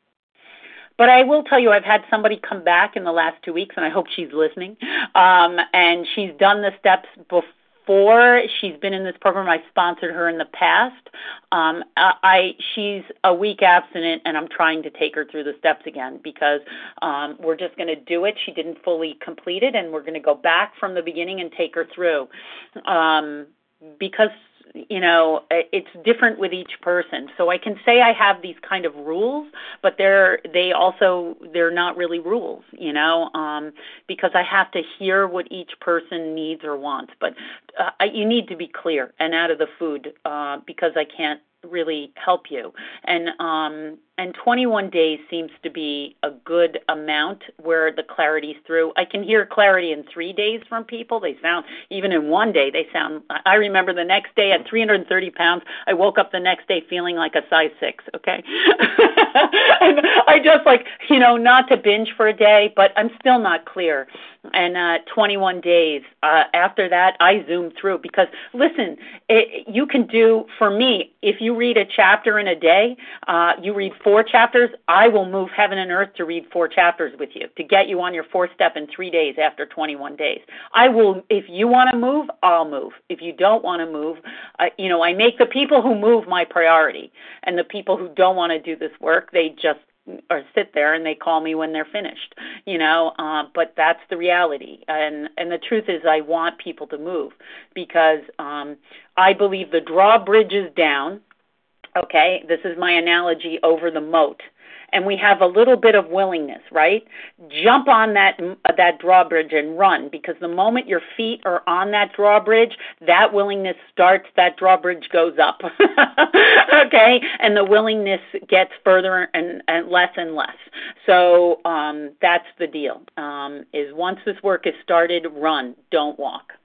But I will tell you, I've had somebody come back in the last two weeks, and I hope she's listening, um, and she's done the steps before. She's been in this program. I sponsored her in the past. Um, I she's a week abstinent, and I'm trying to take her through the steps again because um, we're just going to do it. She didn't fully complete it, and we're going to go back from the beginning and take her through um, because, you know, it's different with each person. So I can say I have these kind of rules, but they're they also they're not really rules, you know, um, because I have to hear what each person needs or wants. But uh, you need to be clear and out of the food uh, because I can't really help you. And um, and twenty-one days seems to be a good amount where the clarity's through. I can hear clarity in three days from people. They sound, even in one day, they sound, I remember the next day at three hundred thirty pounds, I woke up the next day feeling like a size six, okay? And I just like, you know, not to binge for a day, but I'm still not clear. And uh, twenty-one days, uh, after that, I zoom through because, listen, it, you can do, for me, if you read a chapter in a day, uh, you read four chapters, I will move heaven and earth to read four chapters with you, to get you on your fourth step in three days after twenty-one days. I will, if you want to move, I'll move. If you don't want to move, uh, you know, I make the people who move my priority, and the people who don't want to do this work, they just or sit there and they call me when they're finished, you know, uh, but that's the reality. And, and the truth is I want people to move because um, I believe the drawbridge is down. Okay, this is my analogy over the moat. And we have a little bit of willingness, right? Jump on that that drawbridge and run, because the moment your feet are on that drawbridge, that willingness starts, that drawbridge goes up, okay? And the willingness gets further and, and less and less. So um, that's the deal, um, is once this work is started, run, don't walk.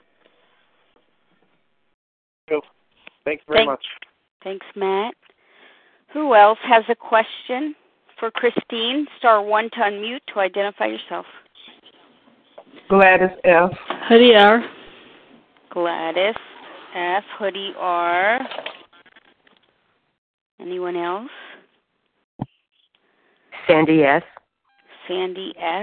Thanks very Thank, much. Thanks, Matt. Who else has a question for Christine? Star one to unmute to identify yourself. Gladys F. Hoodie R. Gladys F. Hoodie R. Anyone else? Sandy S. Sandy S.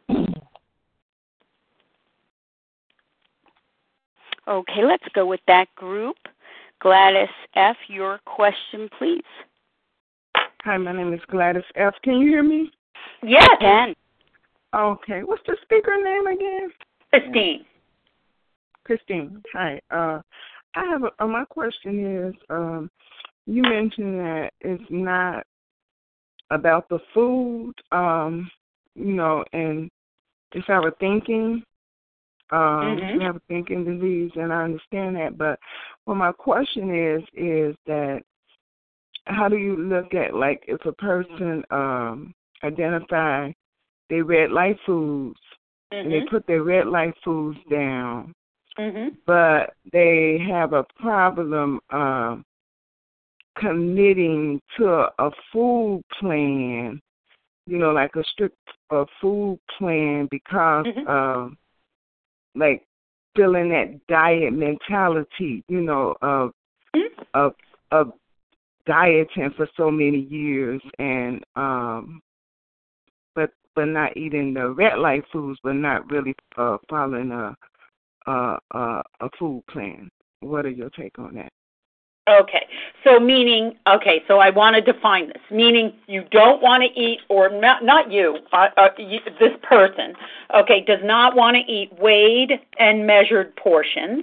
Okay, let's go with that group. Gladys F., your question, please. Hi, my name is Gladys F. Can you hear me? Yes. I can. Okay. What's the speaker name again? Christine. Christine. Hi. Uh, I have a, uh, my question is, um, you mentioned that it's not about the food, um, you know, and if I were thinking, um, mm-hmm. we have a thinking disease, and I understand that, but what my question is, is that how do you look at, like, if a person um, identify their red light foods, mm-hmm. and they put their red light foods down, mm-hmm. but they have a problem uh, committing to a, a food plan, you know, like a strict uh, food plan because mm-hmm. of, like, feeling that diet mentality, you know, of mm-hmm. of of dieting for so many years, and um, but but not eating the red light foods, but not really uh, following a, a a a food plan. What are your take on that? Okay, so meaning, okay, so I want to define this. Meaning you don't want to eat, or not, not you, uh, uh, you, this person, okay, does not want to eat weighed and measured portions,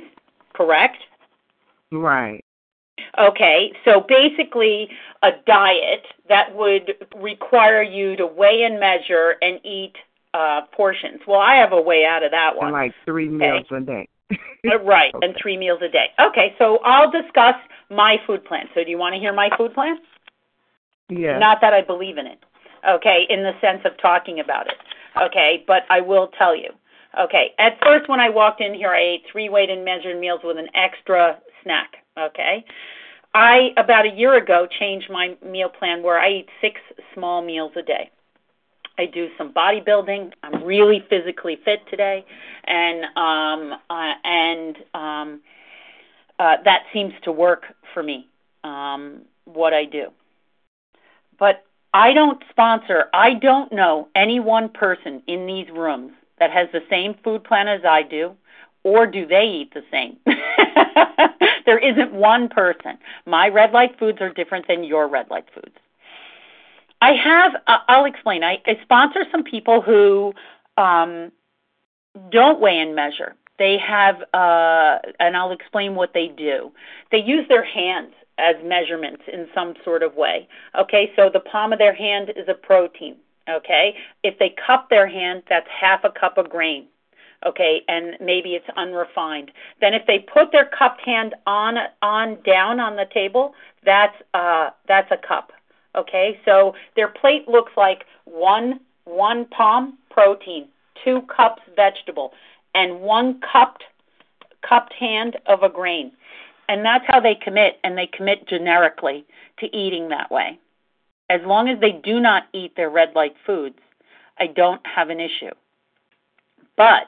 correct? Right. Okay, so basically a diet that would require you to weigh and measure and eat uh, portions. Well, I have a way out of that one. And like three meals okay. a day. Right, okay. and three meals a day. Okay, so I'll discuss my food plan. So do you want to hear my food plan? Yeah. Not that I believe in it, okay, in the sense of talking about it, okay, but I will tell you. Okay, at first when I walked in here, I ate three weighed and measured meals with an extra snack, okay? I, about a year ago, changed my meal plan where I eat six small meals a day. I do some bodybuilding. I'm really physically fit today, and um, uh, and um, uh, that seems to work for me, um, what I do. But I don't sponsor, I don't know any one person in these rooms that has the same food plan as I do, or do they eat the same? There isn't one person. My red light foods are different than your red light foods. I have, uh, I'll explain. I, I sponsor some people who um, don't weigh and measure. They have, uh, and I'll explain what they do. They use their hands as measurements in some sort of way. Okay, so the palm of their hand is a protein. Okay, if they cup their hand, that's half a cup of grain. Okay, and maybe it's unrefined. Then if they put their cupped hand on on down on the table, that's uh, that's a cup. Okay, so their plate looks like one one palm protein, two cups vegetable, and one cupped cupped hand of a grain. And that's how they commit, and they commit generically to eating that way. As long as they do not eat their red light foods, I don't have an issue. But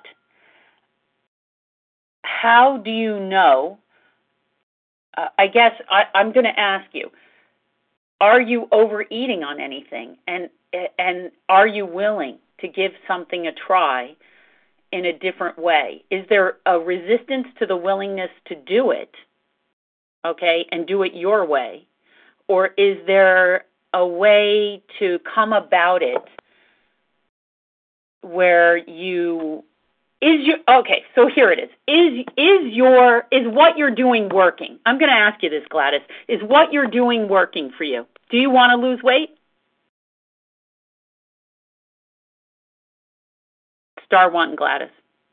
how do you know? Uh, I guess I, I'm going to ask you, are you overeating on anything? And and are you willing to give something a try in a different way? Is there a resistance to the willingness to do it, okay, and do it your way? Or is there a way to come about it where you is your okay, so here it is. Is is your is what you're doing working? I'm going to ask you this, Gladys. Is what you're doing working for you? Do you want to lose weight? Star one, Gladys.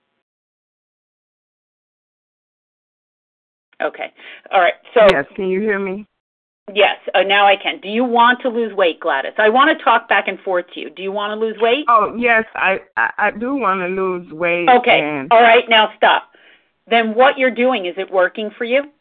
Okay. All right. So yes, can you hear me? Yes, uh, now I can. Do you want to lose weight, Gladys? I want to talk back and forth to you. Do you want to lose weight? Oh, yes, I, I, I do want to lose weight. Okay, and... all right, now stop. Then what you're doing, is it working for you?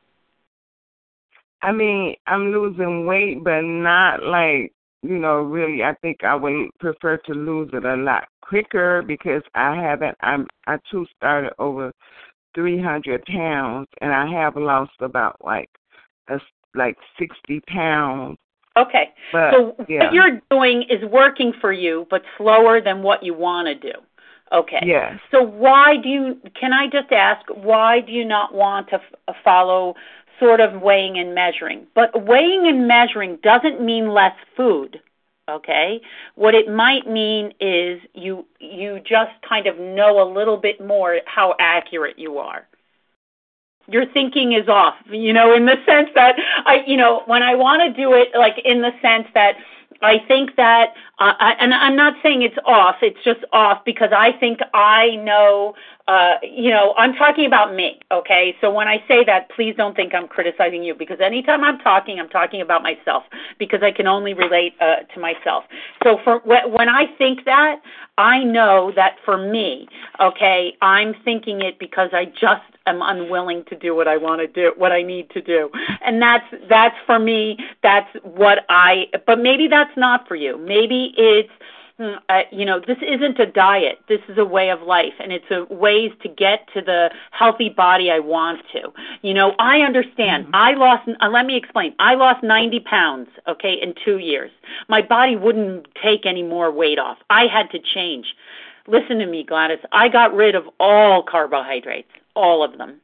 I mean, I'm losing weight, but not like, you know, really, I think I would prefer to lose it a lot quicker because I haven't, I'm, I too started over three hundred pounds, and I have lost about like a like sixty pounds. Okay. But, so yeah. What you're doing is working for you, but slower than what you want to do. Okay. Yes. So why do you, can I just ask, why do you not want to f- follow sort of weighing and measuring? But weighing and measuring doesn't mean less food. Okay. What it might mean is you you just kind of know a little bit more how accurate you are. Your thinking is off, you know, in the sense that I, you know, when I want to do it, like in the sense that I think that, uh, I, and I'm not saying it's off, it's just off because I think I know, uh, you know, I'm talking about me, okay? So when I say that, please don't think I'm criticizing you because anytime I'm talking, I'm talking about myself because I can only relate uh, to myself. So for when I think that, I know that for me, okay, I'm thinking it because I just am unwilling to do what I want to do, what I need to do. And that's, that's for me, that's what I, but maybe that's not for you. Maybe it's, uh, you know, this isn't a diet. This is a way of life, and it's a ways to get to the healthy body I want to. You know, I understand. Mm-hmm. I lost, uh, let me explain. I lost ninety pounds, okay, in two years. My body wouldn't take any more weight off. I had to change. Listen to me, Gladys. I got rid of all carbohydrates, all of them.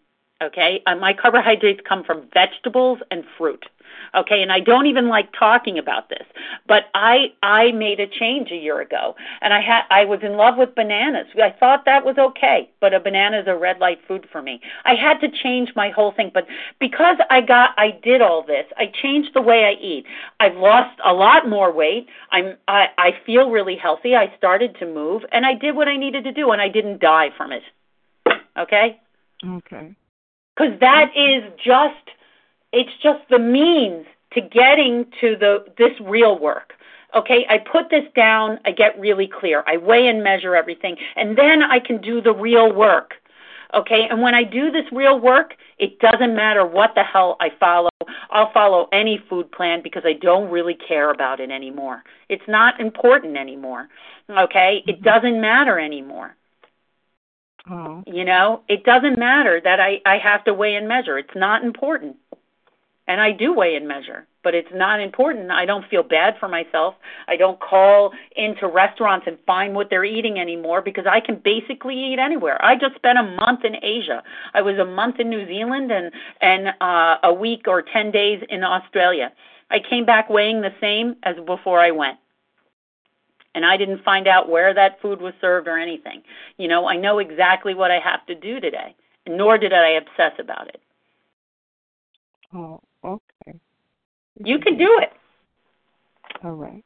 okay? Uh, my carbohydrates come from vegetables and fruit, okay? And I don't even like talking about this, but I I made a change a year ago, and I had I was in love with bananas. I thought that was okay, but a banana is a red light food for me. I had to change my whole thing, but because I got I did all this, I changed the way I eat. I've lost a lot more weight. I'm I, I feel really healthy. I started to move, and I did what I needed to do, and I didn't die from it. Okay? Okay. Because that is just, it's just the means to getting to the this real work. Okay, I put this down, I get really clear. I weigh and measure everything, and then I can do the real work. Okay, and when I do this real work, it doesn't matter what the hell I follow. I'll follow any food plan because I don't really care about it anymore. It's not important anymore. Okay, it doesn't matter anymore. Oh. You know, it doesn't matter that I, I have to weigh and measure. It's not important. And I do weigh and measure, but it's not important. I don't feel bad for myself. I don't call into restaurants and find what they're eating anymore because I can basically eat anywhere. I just spent a month in Asia. I was a month in New Zealand and, and uh, a week or ten days in Australia. I came back weighing the same as before I went. And I didn't find out where that food was served or anything. You know, I know exactly what I have to do today, nor did I obsess about it. Oh, okay. You can do it. All right.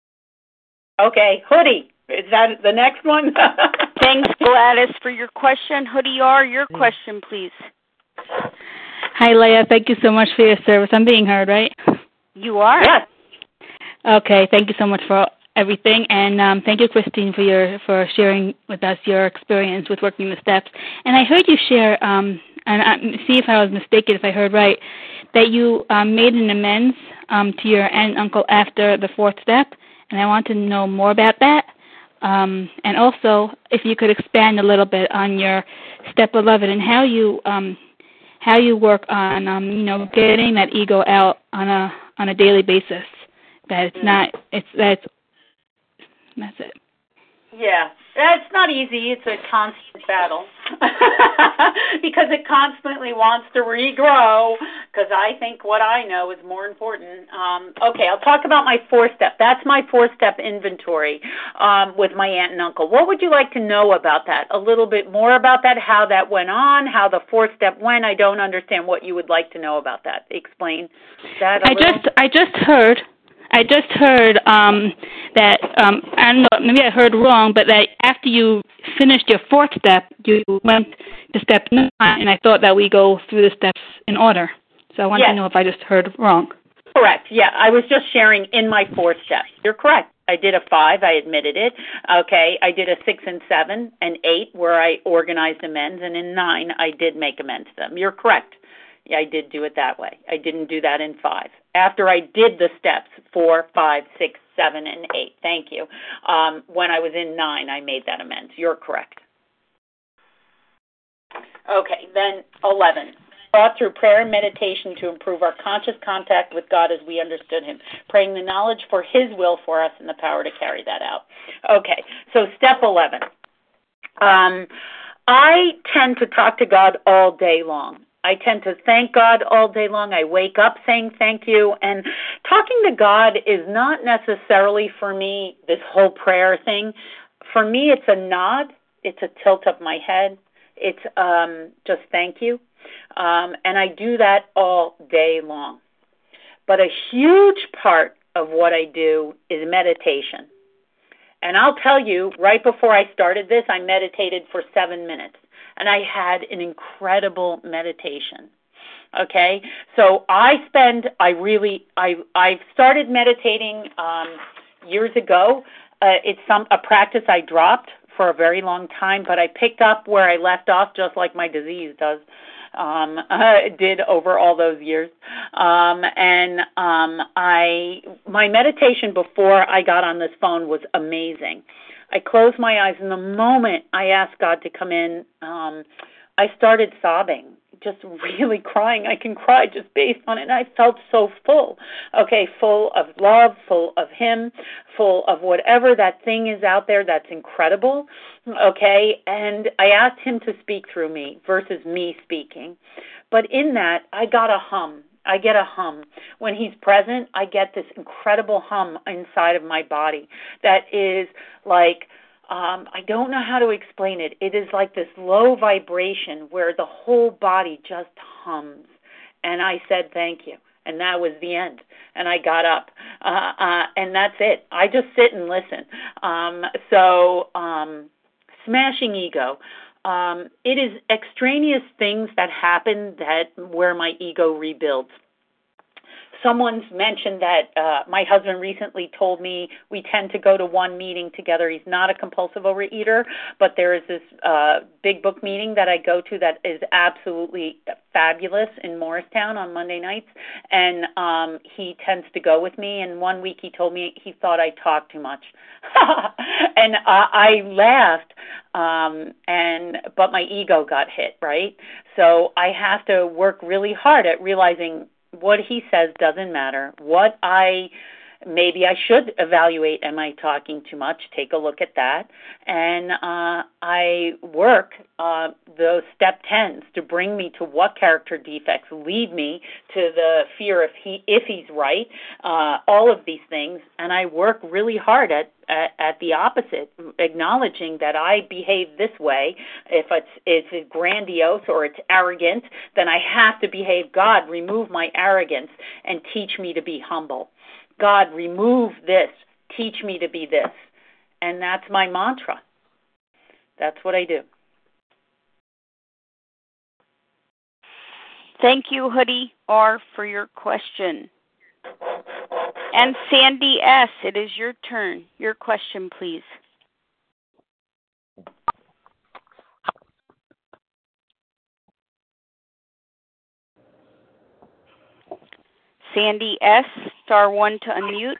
Okay, Hoodie, is that the next one? Thanks, Gladys, for your question. Hoodie R, your question, please. Hi, Leah. Thank you so much for your service. I'm being heard, right? You are? Yes. Okay, thank you so much for everything, and um, thank you, Christine, for your for sharing with us your experience with working the steps. And I heard you share, um, and I, see if I was mistaken, if I heard right, that you um, made an amends um, to your aunt and uncle after the fourth step, and I want to know more about that. Um, and also, if you could expand a little bit on your step eleven and how you um, how you work on um, you know getting that ego out on a on a daily basis. That it's not it's that's That's it. Yeah, it's not easy. It's a constant battle because it constantly wants to regrow because I think what I know is more important. Um, okay, I'll talk about my four-step. That's my four-step inventory um, with my aunt and uncle. What would you like to know about that? A little bit more about that, how that went on, how the four-step went? I don't understand what you would like to know about that. Explain that a I little. just I just heard I just heard um, that, um, I don't know, maybe I heard wrong, but that after you finished your fourth step, you went to step nine, and I thought that we go through the steps in order. So I wanted Yes. to know if I just heard wrong. Correct. Yeah, I was just sharing in my four steps. You're correct. I did a five. I admitted it. Okay. I did a six and seven and eight where I organized amends, and in nine I did make amends to them. You're correct. Yeah, I did do it that way. I didn't do that in five. After I did the steps four, five, six, seven, and eight. Thank you. Um, when I was in nine, I made that amends. You're correct. Okay. Then eleven. Brought through prayer and meditation to improve our conscious contact with God as we understood Him, praying the knowledge for His will for us and the power to carry that out. Okay, so step eleven. Um, I tend to talk to God all day long. I tend to thank God all day long. I wake up saying thank you, and talking to God is not necessarily for me this whole prayer thing. For me, it's a nod. It's a tilt of my head. It's um, just thank you. Um, and I do that all day long. But a huge part of what I do is meditation. And I'll tell you, right before I started this, I meditated for seven minutes. And I had an incredible meditation. Okay? So I spend, I really, I, I started meditating um, years ago. Uh, it's some a practice I dropped for a very long time, but I picked up where I left off just like my disease does. Um, uh, did over all those years. Um, and um, I, my meditation before I got on this phone was amazing. I closed my eyes, and the moment I asked God to come in, um, I started sobbing just really crying. I can cry just based on it. And I felt so full, okay, full of love, full of him, full of whatever that thing is out there that's incredible, okay? And I asked him to speak through me versus me speaking. But in that, I got a hum. I get a hum. When he's present, I get this incredible hum inside of my body that is like, um, I don't know how to explain it. It is like this low vibration where the whole body just hums. And I said, thank you. And that was the end. And I got up. Uh, uh, and that's it. I just sit and listen. Um, so, um, smashing ego. Um, it is extraneous things that happen that where my ego rebuilds. Someone's mentioned that uh, my husband recently told me we tend to go to one meeting together. He's not a compulsive overeater, but there is this uh, big book meeting that I go to that is absolutely fabulous in Morristown on Monday nights, and um, he tends to go with me. And one week he told me he thought I talked too much, and uh, I laughed. Um, and but my ego got hit, right? So I have to work really hard at realizing what he says doesn't matter. What I, maybe I should evaluate, am I talking too much? Take a look at that. And uh, I work uh, those step tens to bring me to what character defects lead me to the fear if he if he's right, uh, all of these things. And I work really hard at, at, at the opposite, acknowledging that I behave this way. If it's, it's grandiose or it's arrogant, then I have to behave. God, remove my arrogance and teach me to be humble. God, remove this. Teach me to be this. And that's my mantra. That's what I do. Thank you, Hoodie R, for your question. And Sandy S., it is your turn. Your question, please. Sandy S., star one to unmute.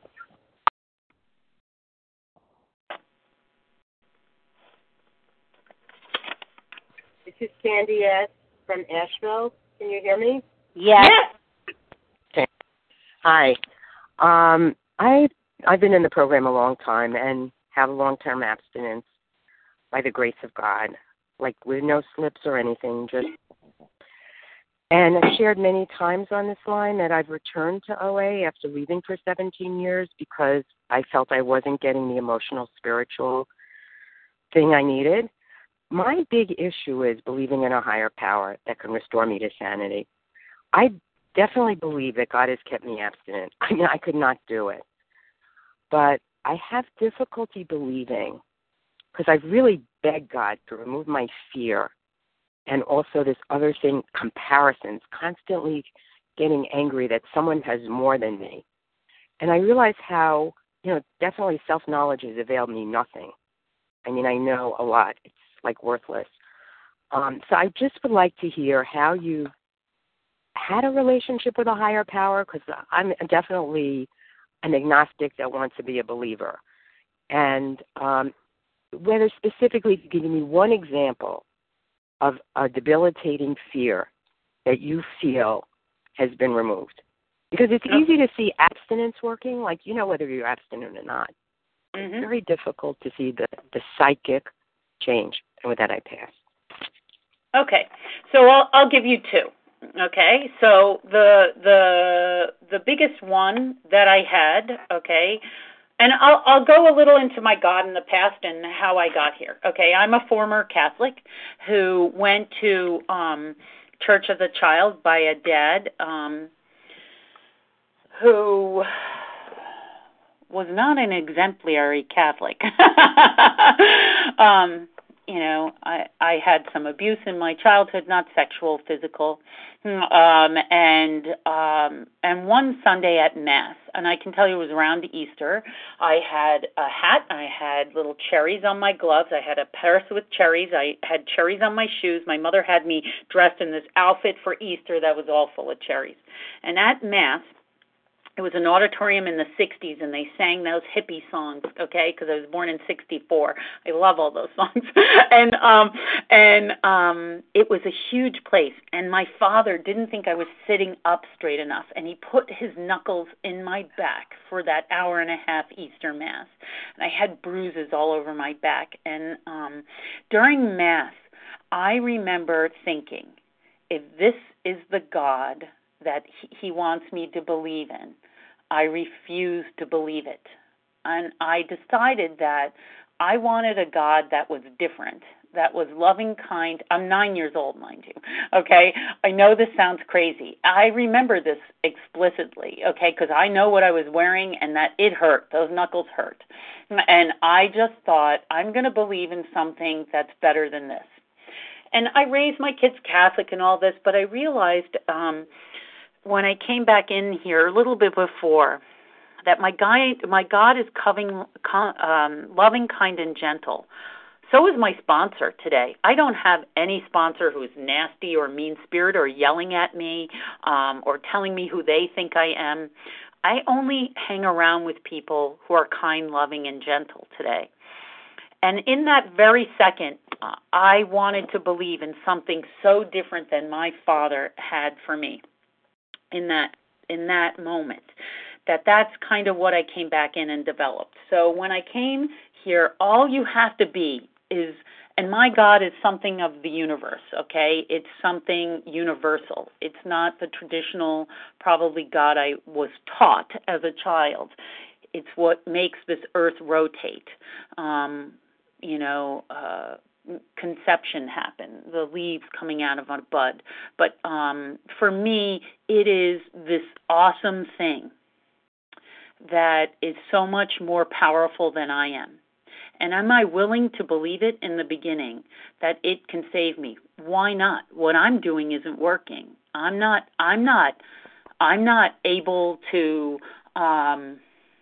This is Sandy S. from Asheville. Can you hear me? Yes. Okay. Hi. Um, I, I've been in the program a long time and have long-term abstinence by the grace of God, like with no slips or anything. Just And I've shared many times on this line that I've returned to O A after leaving for seventeen years because I felt I wasn't getting the emotional, spiritual thing I needed. My big issue is believing in a higher power that can restore me to sanity. I definitely believe that God has kept me abstinent. I mean, I could not do it. But I have difficulty believing because I've really begged God to remove my fear and also this other thing, comparisons, constantly getting angry that someone has more than me. And I realize how, you know, definitely self-knowledge has availed me nothing. I mean, I know a lot. It's like worthless. Um, so I just would like to hear how you had a relationship with a higher power, because I'm definitely an agnostic that wants to be a believer. And um, whether specifically you give me one example of a debilitating fear that you feel has been removed. Because it's easy to see abstinence working, like you know whether you're abstinent or not. Mm-hmm. It's very difficult to see the, the psychic change. And with that, I pass. Okay, so I'll, I'll give you two. Okay, so the the the biggest one that I had, okay, and I'll I'll go a little into my God in the past and how I got here. Okay, I'm a former Catholic who went to um, church as a child by a dad um, who was not an exemplary Catholic. um, you know, I, I had some abuse in my childhood, not sexual, physical, um, and um, and one Sunday at Mass, and I can tell you it was around Easter, I had a hat, I had little cherries on my gloves, I had a purse with cherries, I had cherries on my shoes, my mother had me dressed in this outfit for Easter that was all full of cherries. And at Mass, It was an auditorium in the sixties, and they sang those hippie songs, okay, because I was born in sixty-four. I love all those songs. and um, and um, it was a huge place, and my father didn't think I was sitting up straight enough, and he put his knuckles in my back for that hour and a half Easter Mass. And I had bruises all over my back. And um, during Mass, I remember thinking, if this is the God that he wants me to believe in, I refuse to believe it. And I decided that I wanted a God that was different, that was loving, kind. I'm nine years old, mind you, okay? I know this sounds crazy. I remember this explicitly, okay, because I know what I was wearing and that it hurt. Those knuckles hurt. And I just thought, I'm going to believe in something that's better than this. And I raised my kids Catholic and all this, but I realized um, when I came back in here a little bit before that my guy, my God is coving, um, loving, kind, and gentle. So is my sponsor today. I don't have any sponsor who's nasty or mean-spirited or yelling at me um, or telling me who they think I am. I only hang around with people who are kind, loving, and gentle today. And in that very second, uh, I wanted to believe in something so different than my father had for me in that in that moment, that that's kind of what I came back in and developed. So when I came here, all you have to be is, and my God is something of the universe, okay? It's something universal. It's not the traditional, probably God I was taught as a child. It's what makes this earth rotate. Um, you know, uh, conception happen, the leaves coming out of a bud. But um, for me, it is this awesome thing that is so much more powerful than I am. And am I willing to believe it in the beginning, that it can save me? Why not? What I'm doing isn't working. I'm not, I'm not, I'm not able to, um,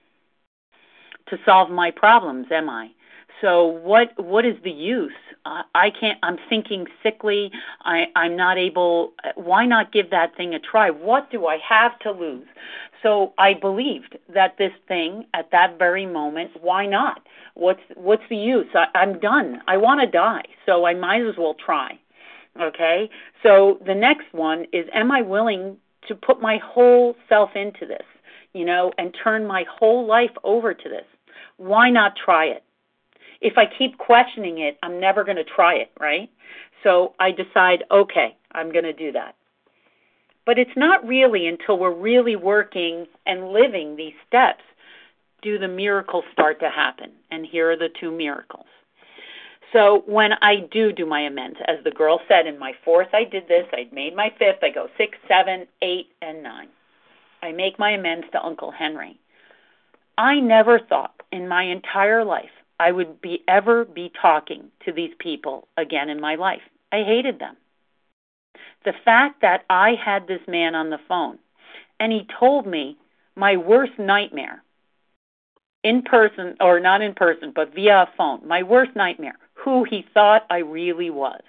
to solve my problems, am I? So what what is the use? Uh, I can't, I'm thinking sickly. I, I'm not able, why not give that thing a try? What do I have to lose? So I believed that this thing at that very moment, why not? What's what's the use? I, I'm done. I want to die, so I might as well try. Okay? So the next one is, am I willing to put my whole self into this, you know, and turn my whole life over to this? Why not try it? If I keep questioning it, I'm never going to try it, right? So I decide, okay, I'm going to do that. But it's not really until we're really working and living these steps do the miracles start to happen. And here are the two miracles. So when I do do my amends, as the girl said, in my fourth I did this, I made my fifth, I go six, seven, eight, and nine. I make my amends to Uncle Henry. I never thought in my entire life I would be ever be talking to these people again in my life. I hated them. The fact that I had this man on the phone and he told me my worst nightmare, in person, or not in person, but via a phone, my worst nightmare, who he thought I really was.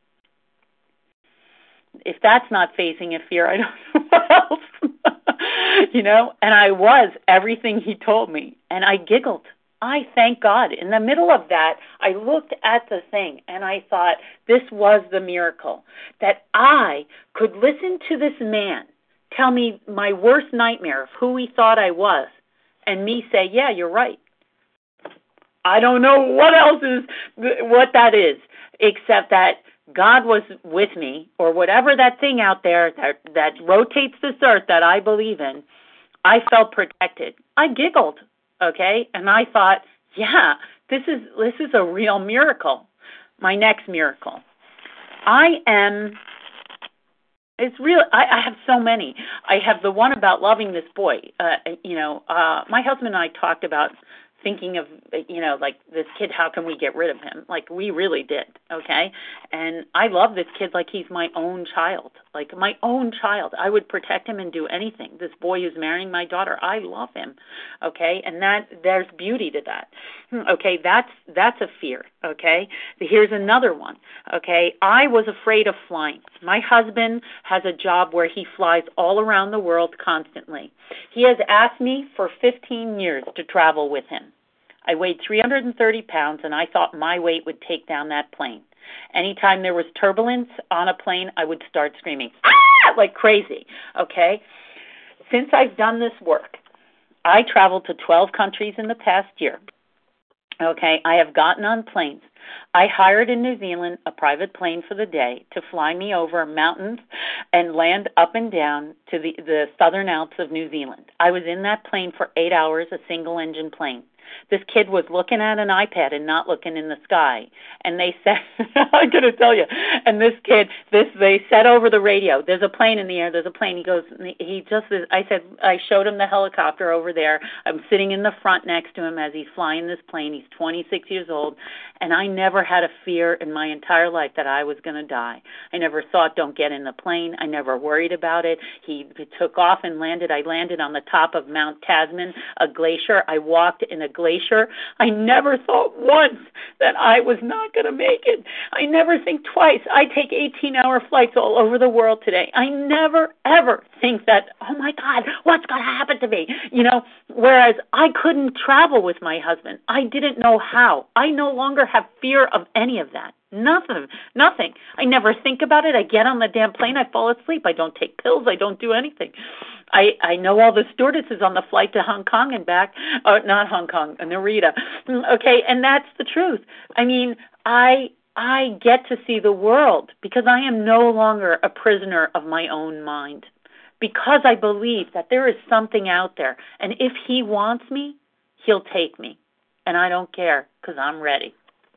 If that's not facing a fear, I don't know what else. You know, and I was everything he told me, and I giggled. I thank God. In the middle of that, I looked at the thing and I thought this was the miracle, that I could listen to this man tell me my worst nightmare of who he thought I was and me say, yeah, you're right. I don't know what else is, what that is, except that God was with me, or whatever that thing out there that, that rotates this earth that I believe in. I felt protected. I giggled. Okay, and I thought, yeah, this is this is a real miracle. My next miracle. I am, it's real, I, I have so many. I have the one about loving this boy. Uh, you know, uh, my husband and I talked about thinking of, you know, like this kid, how can we get rid of him? Like we really did, okay? And I love this kid like he's my own child, like my own child. I would protect him and do anything. This boy who's marrying my daughter, I love him, okay? And that there's beauty to that, okay? That's that's a fear, okay? Here's another one, okay? I was afraid of flying. My husband has a job where he flies all around the world constantly. He has asked me for fifteen years to travel with him. I weighed three hundred thirty pounds, and I thought my weight would take down that plane. Anytime there was turbulence on a plane, I would start screaming, ah, like crazy, okay? Since I've done this work, I traveled to twelve countries in the past year, okay? I have gotten on planes. I hired in New Zealand a private plane for the day to fly me over mountains and land up and down to the, the southern Alps of New Zealand. I was in that plane for eight hours, a single-engine plane. This kid was looking at an iPad and not looking in the sky. And they said, I'm going to tell you, and this kid, this they said over the radio, there's a plane in the air, there's a plane. He goes, he just, I said, I showed him the helicopter over there. I'm sitting in the front next to him as he's flying this plane. He's twenty-six years old. And I never had a fear in my entire life that I was going to die. I never thought, don't get in the plane. I never worried about it. He took off and landed. I landed on the top of Mount Tasman, a glacier. I walked in a glacier. I never thought once that I was not going to make it. I never think twice. I take eighteen-hour flights all over the world today. I never, ever think that, oh, my God, what's going to happen to me? You know, whereas I couldn't travel with my husband. I didn't know how. I no longer have fear of any of that. Nothing. Nothing. I never think about it. I get on the damn plane. I fall asleep. I don't take pills. I don't do anything. I, I know all the stewardesses on the flight to Hong Kong and back. Uh, not Hong Kong, Narita. Okay, and that's the truth. I mean, I I get to see the world because I am no longer a prisoner of my own mind, because I believe that there is something out there. And if he wants me, he'll take me. And I don't care because I'm ready.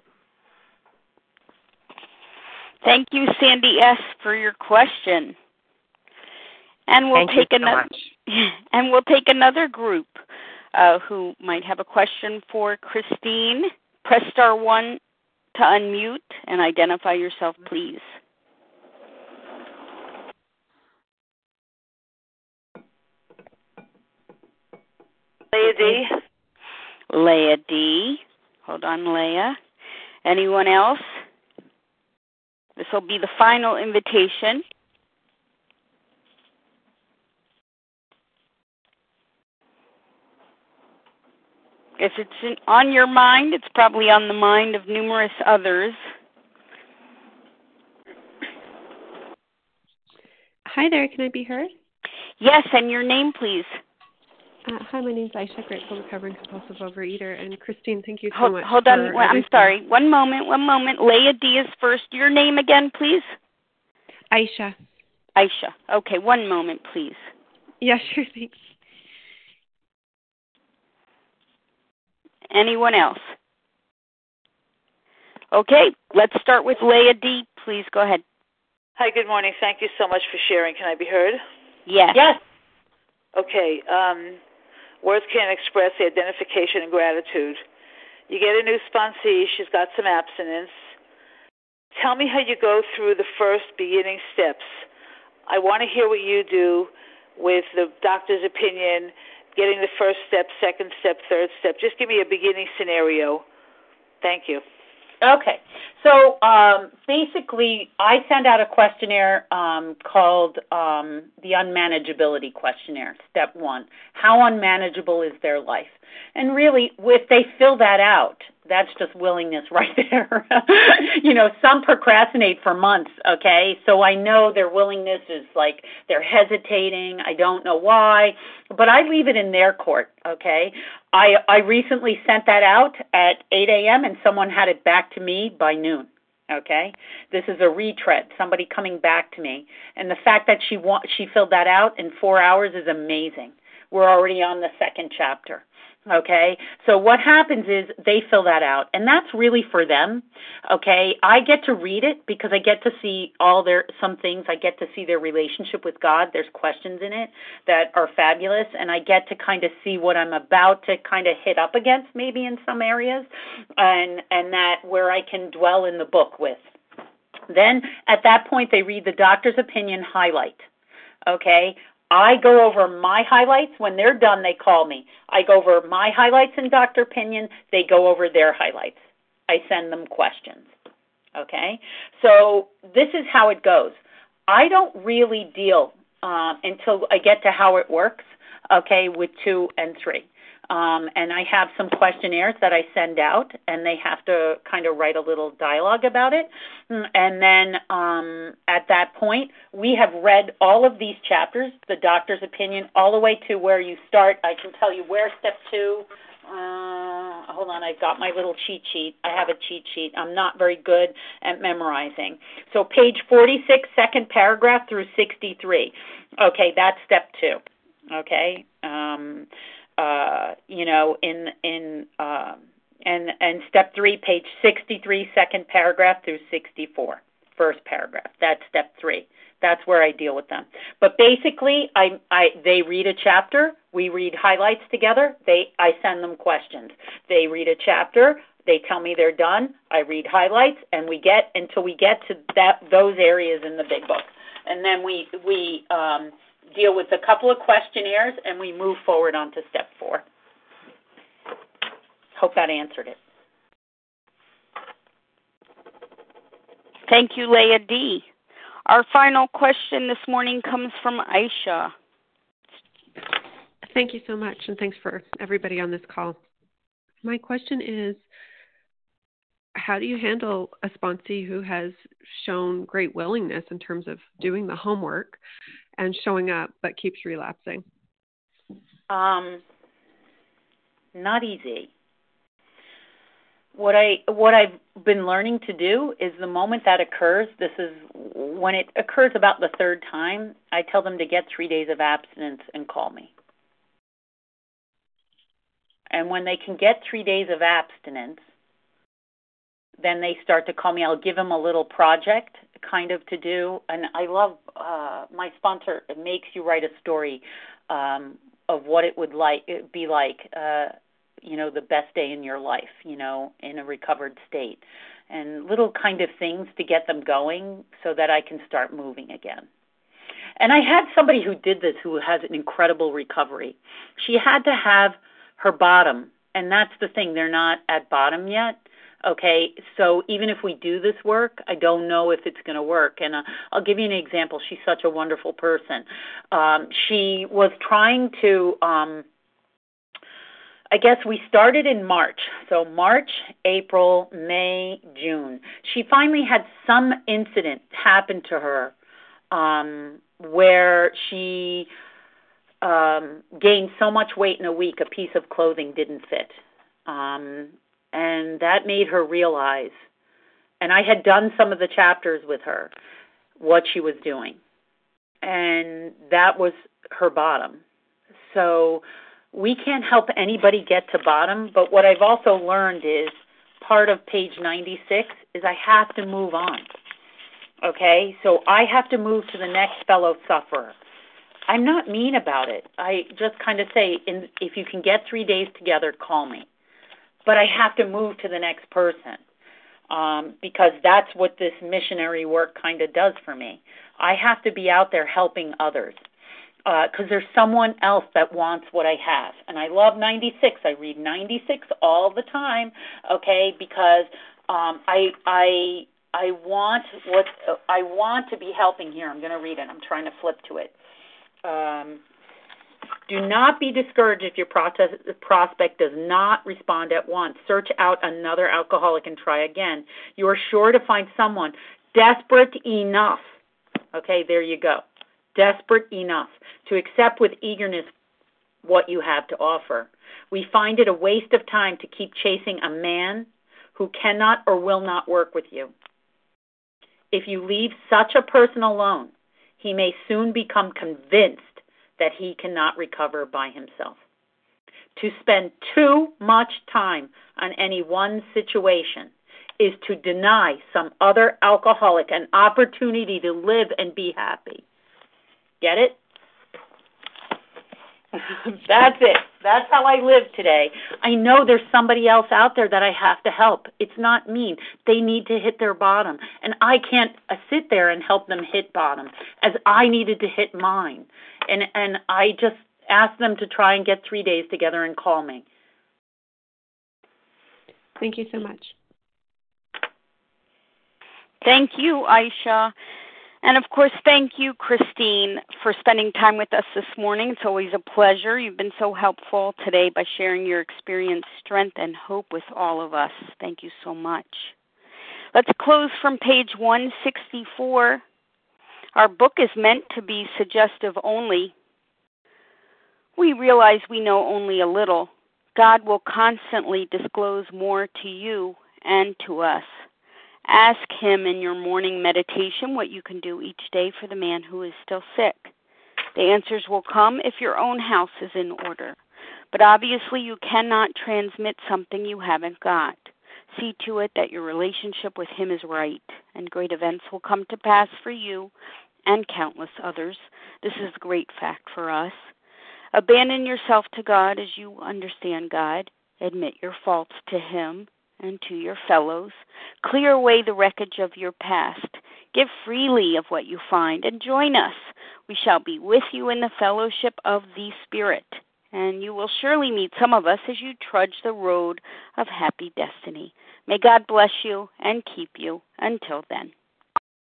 Thank you, Sandy S., for your question. And we'll Thank take another. So and we'll take another group uh, who might have a question for Christine. Press star one to unmute and identify yourself, please. Leah D. Leah D. Hold on, Leah. Anyone else? This will be the final invitation. If it's in, on your mind, it's probably on the mind of numerous others. Hi there, can I be heard? Yes, and your name, please. Uh, hi, my name's Aisha, grateful recovering compulsive overeater. And Christine, thank you so hold, much. Hold on, well, I'm sorry. One moment, one moment. Leah D is first. Your name again, please? Aisha. Aisha. Okay, one moment, please. Yeah, sure, thanks. Anyone else? Okay, let's start with Leah D. Please go ahead. Hi, good morning. Thank you so much for sharing. Can I be heard? Yes. Yes. Okay. Um, words can't express the identification and gratitude. You get a new sponsee. She's got some abstinence. Tell me how you go through the first beginning steps. I want to hear what you do with the doctor's opinion, getting the first step, second step, third step. Just give me a beginning scenario. Thank you. Okay. So um, basically, I send out a questionnaire um, called um, the Unmanageability Questionnaire, step one. How unmanageable is their life? And really, if they fill that out, that's just willingness right there. You know, some procrastinate for months, okay? So I know their willingness is like they're hesitating. I don't know why, but I leave it in their court, okay? I, I recently sent that out at eight a.m. and someone had it back to me by noon, okay? This is a retread, somebody coming back to me. And the fact that she wa- she filled that out in four hours is amazing. We're already on the second chapter. Okay, so what happens is they fill that out, and that's really for them. Okay, I get to read it because I get to see all their, some things, I get to see their relationship with God. There's questions in it that are fabulous, and I get to kind of see what I'm about to kind of hit up against maybe in some areas, and, and that where I can dwell in the book with. Then at that point, they read the doctor's opinion highlight. Okay? I go over my highlights. When they're done, they call me. I go over my highlights in doctor opinion. They go over their highlights. I send them questions. Okay? So this is how it goes. I don't really deal uh, until I get to how it works, okay, with two and three. Um, and I have some questionnaires that I send out, and they have to kind of write a little dialogue about it. And then um, at that point, we have read all of these chapters, the doctor's opinion, all the way to where you start. I can tell you where step two, uh, hold on, I've got my little cheat sheet. I have a cheat sheet. I'm not very good at memorizing. So page forty-six, second paragraph through sixty-three. Okay, that's step two. Okay. Um, Uh, you know, in in uh, and and step three, page sixty-three, second paragraph through sixty-four, first paragraph. That's step three. That's where I deal with them. But basically, I I they read a chapter. We read highlights together. They I send them questions. They read a chapter. They tell me they're done. I read highlights, and we get until we get to that those areas in the big book, and then we we. Um, deal with a couple of questionnaires, and we move forward on to step four. Hope that answered it. Thank you, Leah D. Our final question this morning comes from Aisha. Thank you so much, and thanks for everybody on this call. My question is, how do you handle a sponsee who has shown great willingness in terms of doing the homework and showing up, but keeps relapsing? Um, not easy. What I what I've been learning to do is the moment that occurs, this is when it occurs about the third time, I tell them to get three days of abstinence and call me. And when they can get three days of abstinence, then they start to call me. I'll give them a little project kind of to do. And I love uh, my sponsor. It makes you write a story um, of what it would like be like, uh, you know, the best day in your life, you know, in a recovered state. And little kind of things to get them going so that I can start moving again. And I had somebody who did this who has an incredible recovery. She had to have her bottom. And that's the thing. They're not at bottom yet. Okay, so even if we do this work, I don't know if it's going to work. And uh, I'll give you an example. She's such a wonderful person. Um, she was trying to, um, I guess we started in March. So March, April, May, June. She finally had some incident happen to her um, where she um, gained so much weight in a week, a piece of clothing didn't fit. Um And that made her realize, and I had done some of the chapters with her, what she was doing. And that was her bottom. So we can't help anybody get to bottom, but what I've also learned is part of page ninety-six is I have to move on. Okay? So I have to move to the next fellow sufferer. I'm not mean about it. I just kind of say, in, if you can get three days together, call me. But I have to move to the next person um, because that's what this missionary work kind of does for me. I have to be out there helping others because uh, there's someone else that wants what I have. And I love ninety-six. I read ninety-six all the time, okay, because um, I I I want what I want to be helping here. I'm going to read it. I'm trying to flip to it. Um, Do not be discouraged if your prospect does not respond at once. Search out another alcoholic and try again. You are sure to find someone desperate enough. Okay, there you go. Desperate enough to accept with eagerness what you have to offer. We find it a waste of time to keep chasing a man who cannot or will not work with you. If you leave such a person alone, he may soon become convinced that he cannot recover by himself. To spend too much time on any one situation is to deny some other alcoholic an opportunity to live and be happy. Get it? That's it. That's how I live today. I know there's somebody else out there that I have to help. It's not me. They need to hit their bottom. And I can't uh, sit there and help them hit bottom as I needed to hit mine. And and I just asked them to try and get three days together and call me. Thank you so much. Thank you, Aisha. And, of course, thank you, Christine, for spending time with us this morning. It's always a pleasure. You've been so helpful today by sharing your experience, strength, and hope with all of us. Thank you so much. Let's close from page one sixty-four. Our book is meant to be suggestive only. We realize we know only a little. God will constantly disclose more to you and to us. Ask him in your morning meditation what you can do each day for the man who is still sick. The answers will come if your own house is in order. But obviously you cannot transmit something you haven't got. See to it that your relationship with him is right, and great events will come to pass for you and countless others. This is a great fact for us. Abandon yourself to God as you understand God. Admit your faults to him and to your fellows. Clear away the wreckage of your past. Give freely of what you find, and join us. We shall be with you in the fellowship of the Spirit, and you will surely meet some of us as you trudge the road of happy destiny. May God bless you and keep you. Until then.